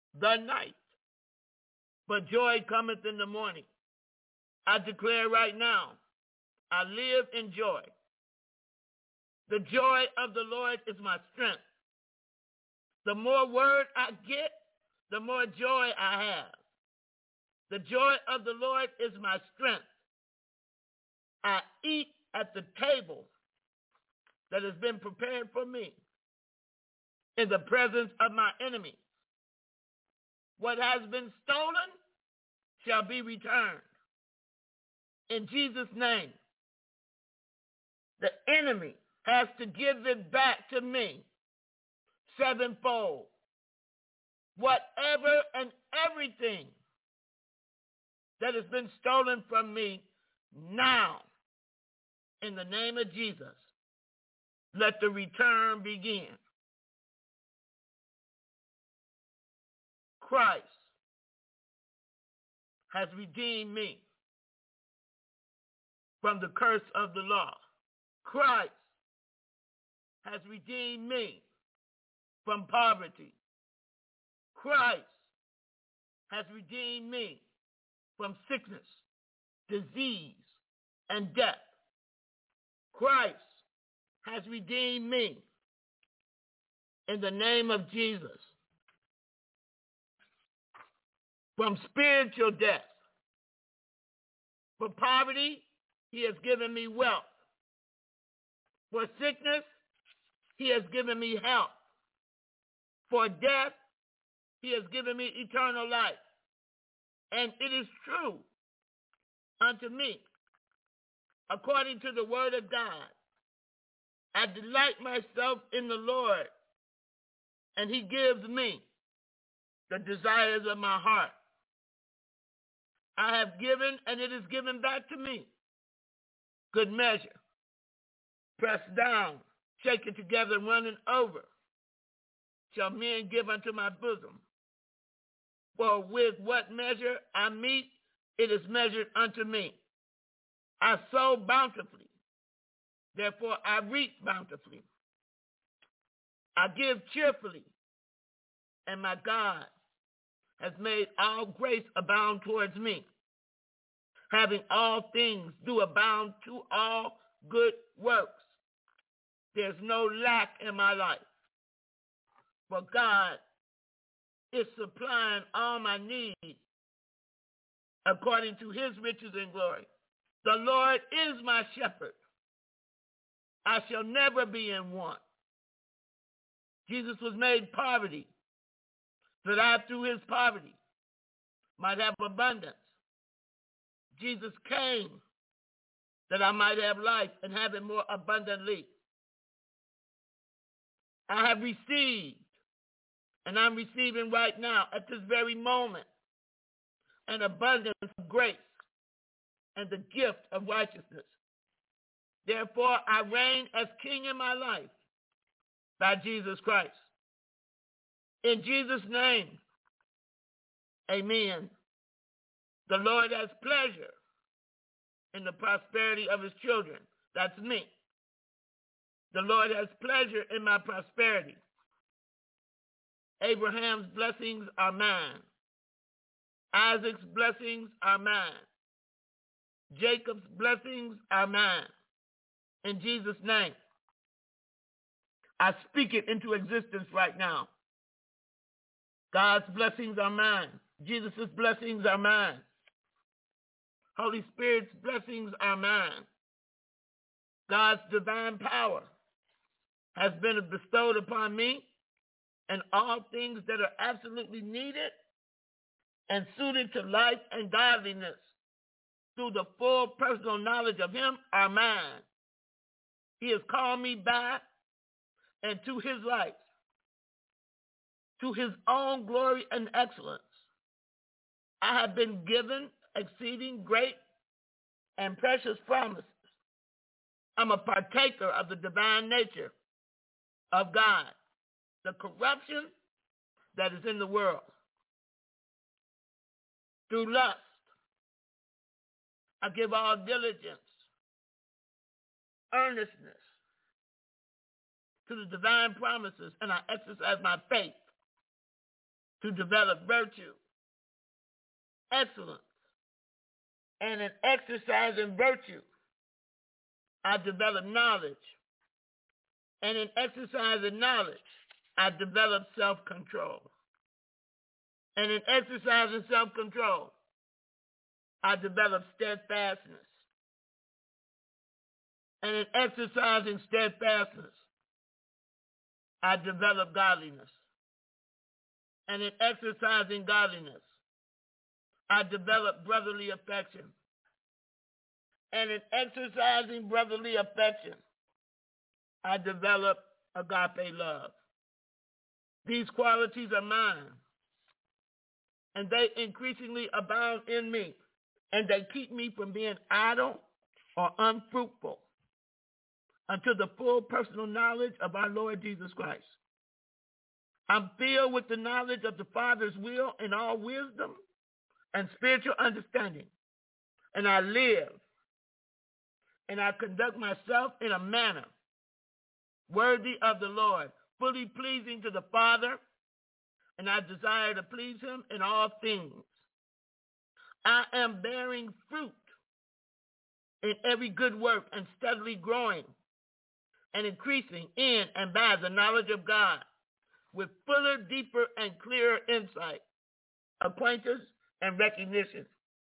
but joy cometh in the morning. I declare right now, I live in joy. The joy of the Lord is my strength. The more word I get, the more joy I have. The joy of the Lord is my strength. I eat at the table that has been prepared for me in the presence of my enemies. What has been stolen shall be returned. In Jesus' name, the enemy has to give it back to me sevenfold. Whatever and everything that has been stolen from me now, in the name of Jesus, let the return begin. Christ has redeemed me from the curse of the law. Christ has redeemed me from poverty. Christ has redeemed me from sickness, disease, and death. Christ has redeemed me in the name of Jesus from spiritual death. For poverty, he has given me wealth. For sickness, he has given me health. For death, he has given me eternal life. And it is true unto me, according to the word of God. I delight myself in the Lord, and he gives me the desires of my heart. I have given, and it is given back to me. Good measure, pressed down, shaken together, and running over, shall men give unto my bosom. For with what measure I meet, it is measured unto me. I sow bountifully, therefore I reap bountifully. I give cheerfully, and my God has made all grace abound towards me, having all things do abound to all good works. There's no lack in my life, for God is supplying all my needs according to his riches and glory. The Lord is my shepherd. I shall never be in want. Jesus was made poverty, so that I, through his poverty, might have abundance. Jesus came that I might have life and have it more abundantly. I have received, and I'm receiving right now at this very moment, an abundance of grace and the gift of righteousness. Therefore, I reign as king in my life by Jesus Christ. In Jesus' name, amen. The Lord has pleasure in the prosperity of his children. That's me. The Lord has pleasure in my prosperity. Abraham's blessings are mine. Isaac's blessings are mine. Jacob's blessings are mine. In Jesus' name, I speak it into existence right now. God's blessings are mine. Jesus' blessings are mine. Holy Spirit's blessings are mine. God's divine power has been bestowed upon me, and all things that are absolutely needed and suited to life and godliness through the full personal knowledge of him are mine. He has called me back and to his life, to his own glory and excellence. I have been given exceeding great and precious promises. I'm a partaker of the divine nature of God, the corruption that is in the world. Through lust, I give all diligence, earnestness to the divine promises, and I exercise my faith to develop virtue, excellence, and in exercising virtue, I develop knowledge, and in exercising knowledge, I develop self-control, and in exercising self-control, I develop steadfastness, and in exercising steadfastness, I develop godliness, and in exercising godliness, I develop brotherly affection, and in exercising brotherly affection, I develop agape love. These qualities are mine, and they increasingly abound in me, and they keep me from being idle or unfruitful until the full personal knowledge of our Lord Jesus Christ. I'm filled with the knowledge of the Father's will in all wisdom and spiritual understanding, and I live and I conduct myself in a manner worthy of the Lord, fully pleasing to the Father, and I desire to please him in all things. I am bearing fruit in every good work and steadily growing and increasing in and by the knowledge of God with fuller, deeper, and clearer insight, acquaintance, and recognition.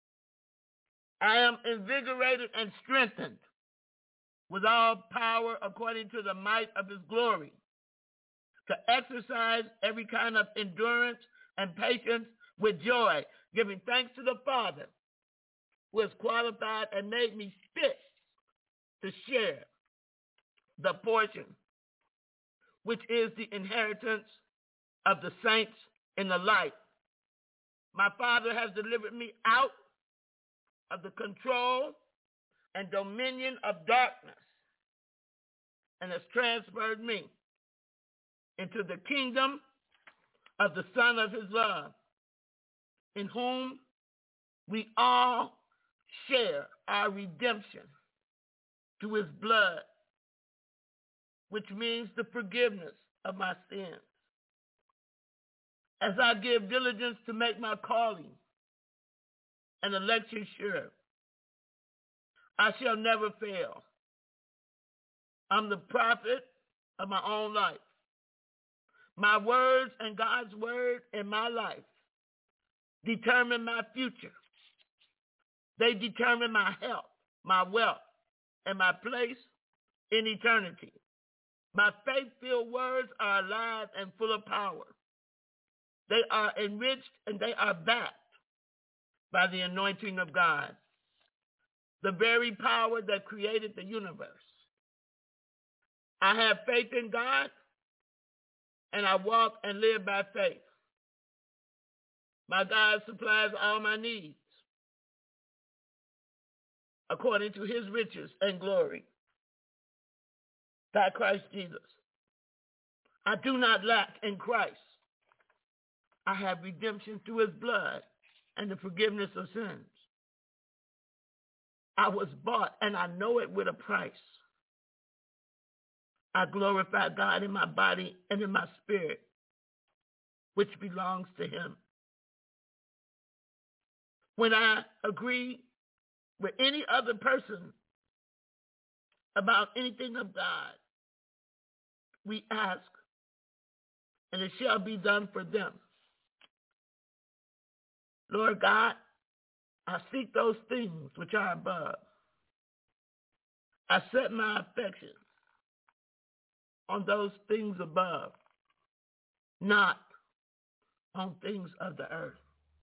I am invigorated and strengthened with all power according to the might of his glory, to exercise every kind of endurance and patience with joy, giving thanks to the Father who has qualified and made me fit to share the portion, which is the inheritance of the saints in the light. My Father has delivered me out of the control and dominion of darkness and has transferred me into the kingdom of the Son of his love, in whom we all share our redemption through his blood, which means the forgiveness of my sins. As I give diligence to make my calling and election sure, I shall never fail. I'm the prophet of my own life. My words and God's word in my life determine my future. They determine my health, my wealth, and my place in eternity. My faith-filled words are alive and full of power. They are enriched and they are backed by the anointing of God, the very power that created the universe. I have faith in God, and I walk and live by faith. My God supplies all my needs according to his riches and glory by Christ Jesus. I do not lack in Christ. I have redemption through his blood and the forgiveness of sins. I was bought, and I know it with a price. I glorify God in my body and in my spirit, which belongs to him. When I agree with any other person about anything of God, we ask, and it shall be done for them. Lord God, I seek those things which are above. I set my affection on those things above, not on things of the earth.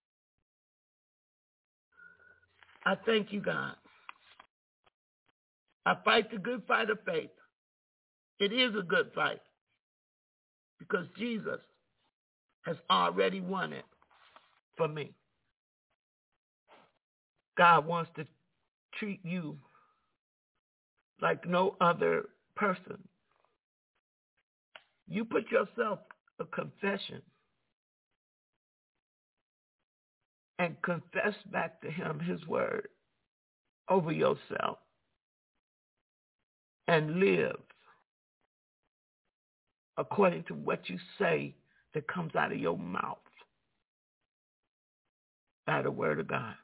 I thank you, God. I fight the good fight of faith. It is a good fight because Jesus has already won it for me. God wants to treat you like no other person. You put yourself a confession and confess back to him his word over yourself and live according to what you say that comes out of your mouth by the word of God.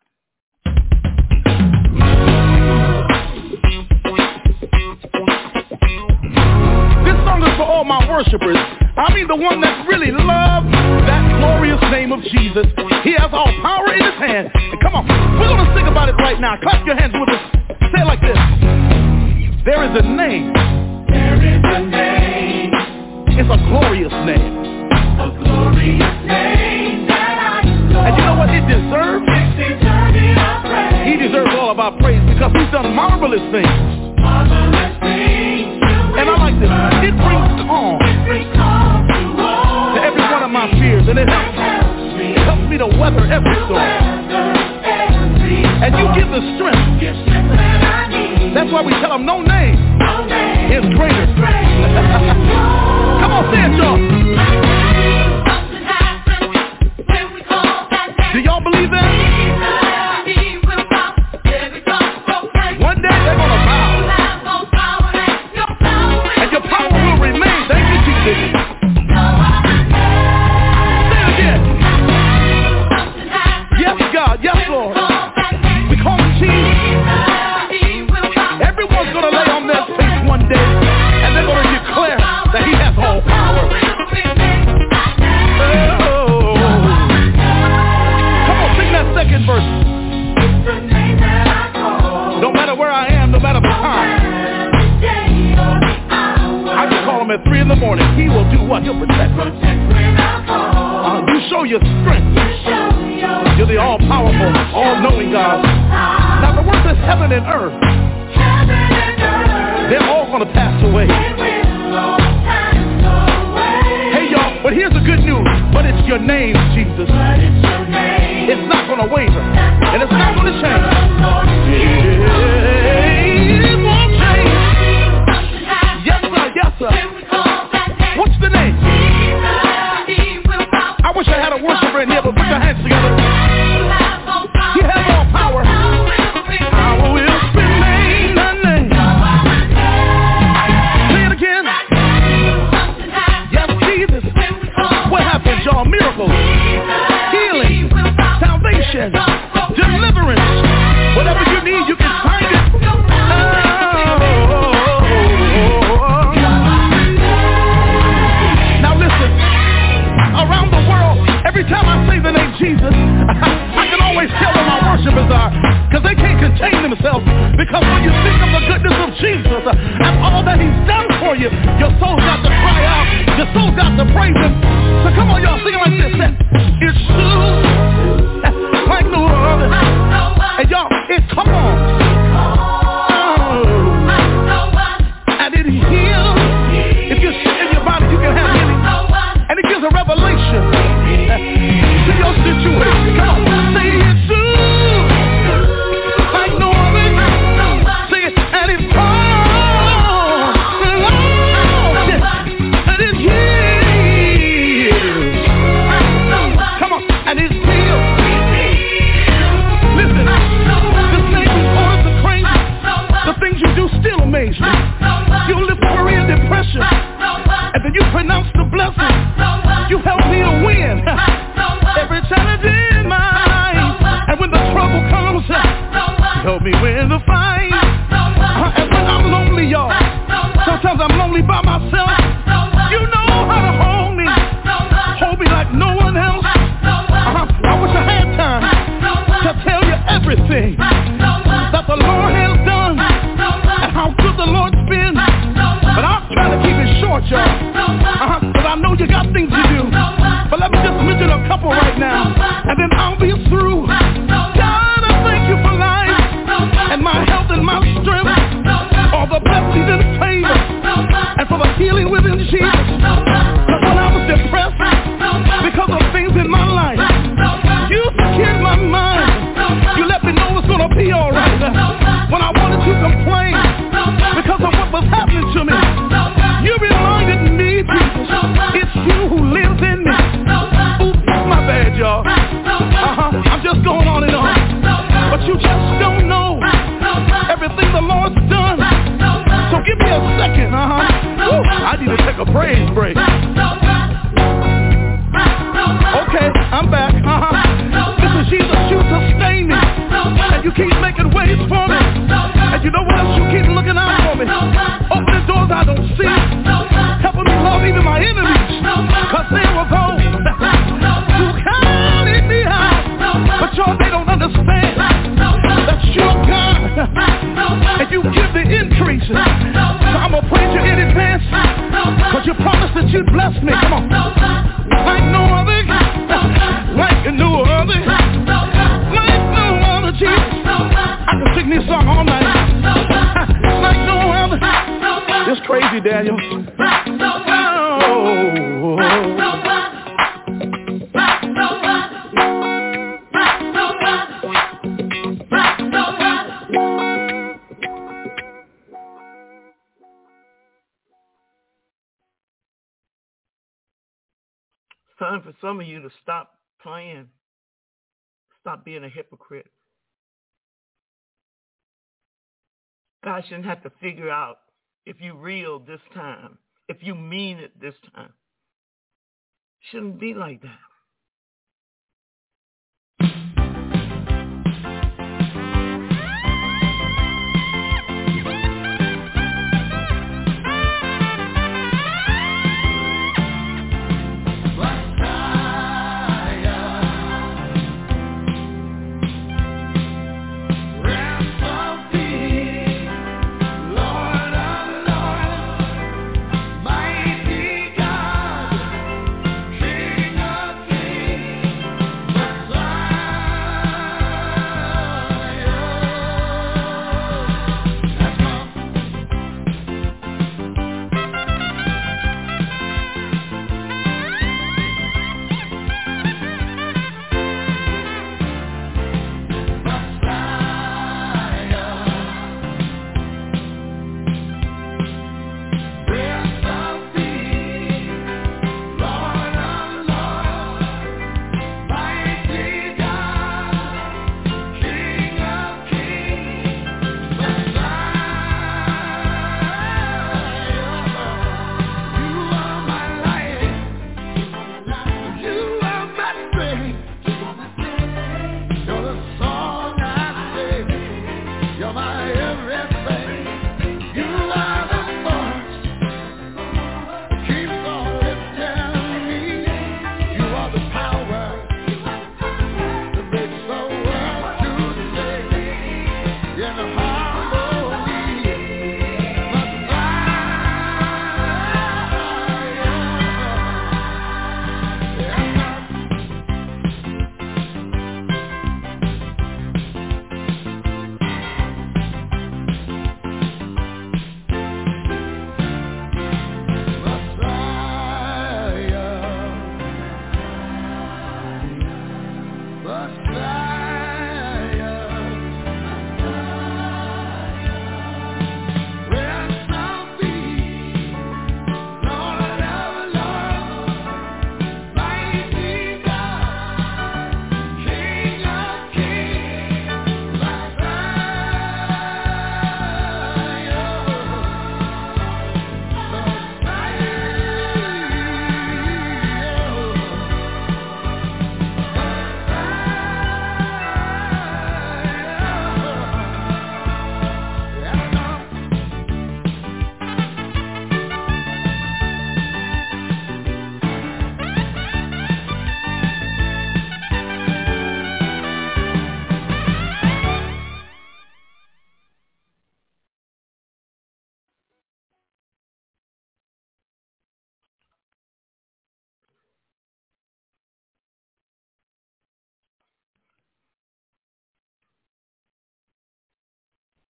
This song is for all my worshipers. I mean the one that really loves that glorious name of Jesus. He has all power in his hand. And come on, we're going to sing about it right now. Clap your hands with us. Say it like this. There is a name. There is a name. It's a glorious name. A glorious name that I adore. And you know what it deserves? It deserves our praise. He deserves all of our praise because he's done marvelous things. Marvelous things. And I like this. It brings calm to every one of my fears, and it helps me to weather every storm. And you give the strength. That's why we tell them no name is greater. Come on, say it, y'all. Do y'all believe that? One day they're going to bow. And your power will remain. Thank you, Jesus. Say it again. Yes, God. Yes, Lord. We call him Jesus. Everyone's going to lay on their face one day, and they're going to declare that he has all power. Oh. Come on, sing that second verse. No matter where I am, no matter the time, I can call him at 3 in the morning. He will do what? He'll protect me. You show your strength. You're the all-powerful, all-knowing God. Now the word is heaven and earth. They're all going to pass away. Hey, y'all, but here's the good news. But it's your name, Jesus. It's not going to waver. And it's not going to change. It won't change. Yes, sir. Yes, sir. What's the name? I wish I had a worshiper in here, but put your hands together. He has all power. Power will remain the name. Say it again. Yes, Jesus. What happened, y'all? Miracles, healing, salvation, deliverance. Whatever you need, you can find it when you think of the goodness of Jesus and all that he's done for you, your soul's got to cry out. Your soul's got to praise him. So come on, y'all, sing it like this. It's true, like no other. And y'all, come on. And it heals. If you're sick in your body, you can have healing. And it gives a revelation to your situation. Come on, say it's true, like no other. Say it, and it's comes and it heals. Come on, and it's healed. Listen, this name is hard to crazy. The things you do still amaze me. You live worry and depression, and then you pronounce the blessing. You help me to win every challenge in my life. And when the trouble comes, help me win the fight. And when I'm lonely, y'all, sometimes I'm lonely by myself. You know how to hold me like no one else. I wish I had time to tell you everything that the Lord has done and how good the Lord's been. But I'm trying to keep it short, y'all, because I know you got things to do. But let me just mention a couple right now, and then I'll be through. God, I thank you for life and my health and my strength, all the blessings and favor, and for the healing within Jesus. Because when I was depressed because of things in my life, you secured my mind. You let me know it's gonna be alright. When I wanted to complain because of what was happening to me, you reminded me, Jesus, it's you who lives in me. Oops, my bad, y'all. I'm just going on and on. But you just don't know everything the Lord's done. So give me a second, I need to take a praise break. Okay, I'm back, Listen, Jesus, you sustain me, and you keep making ways for me. And you know what else? You keep looking out for me. Opening doors I don't see, helping me love even my enemies. Cause there was hope. You counted me out, but y'all, they don't understand that you're God, and you give the increase. So I'm gonna praise you in advance, cause you promised that you'd bless me. Come on. Like no other, like no other, like no other, Jesus. I can sing this song all night. Like no other. It's crazy, Daniel. It's time for some of you to stop playing. Stop being a hypocrite. God shouldn't have to figure out if you're real this time, if you mean it this time. Shouldn't be like that.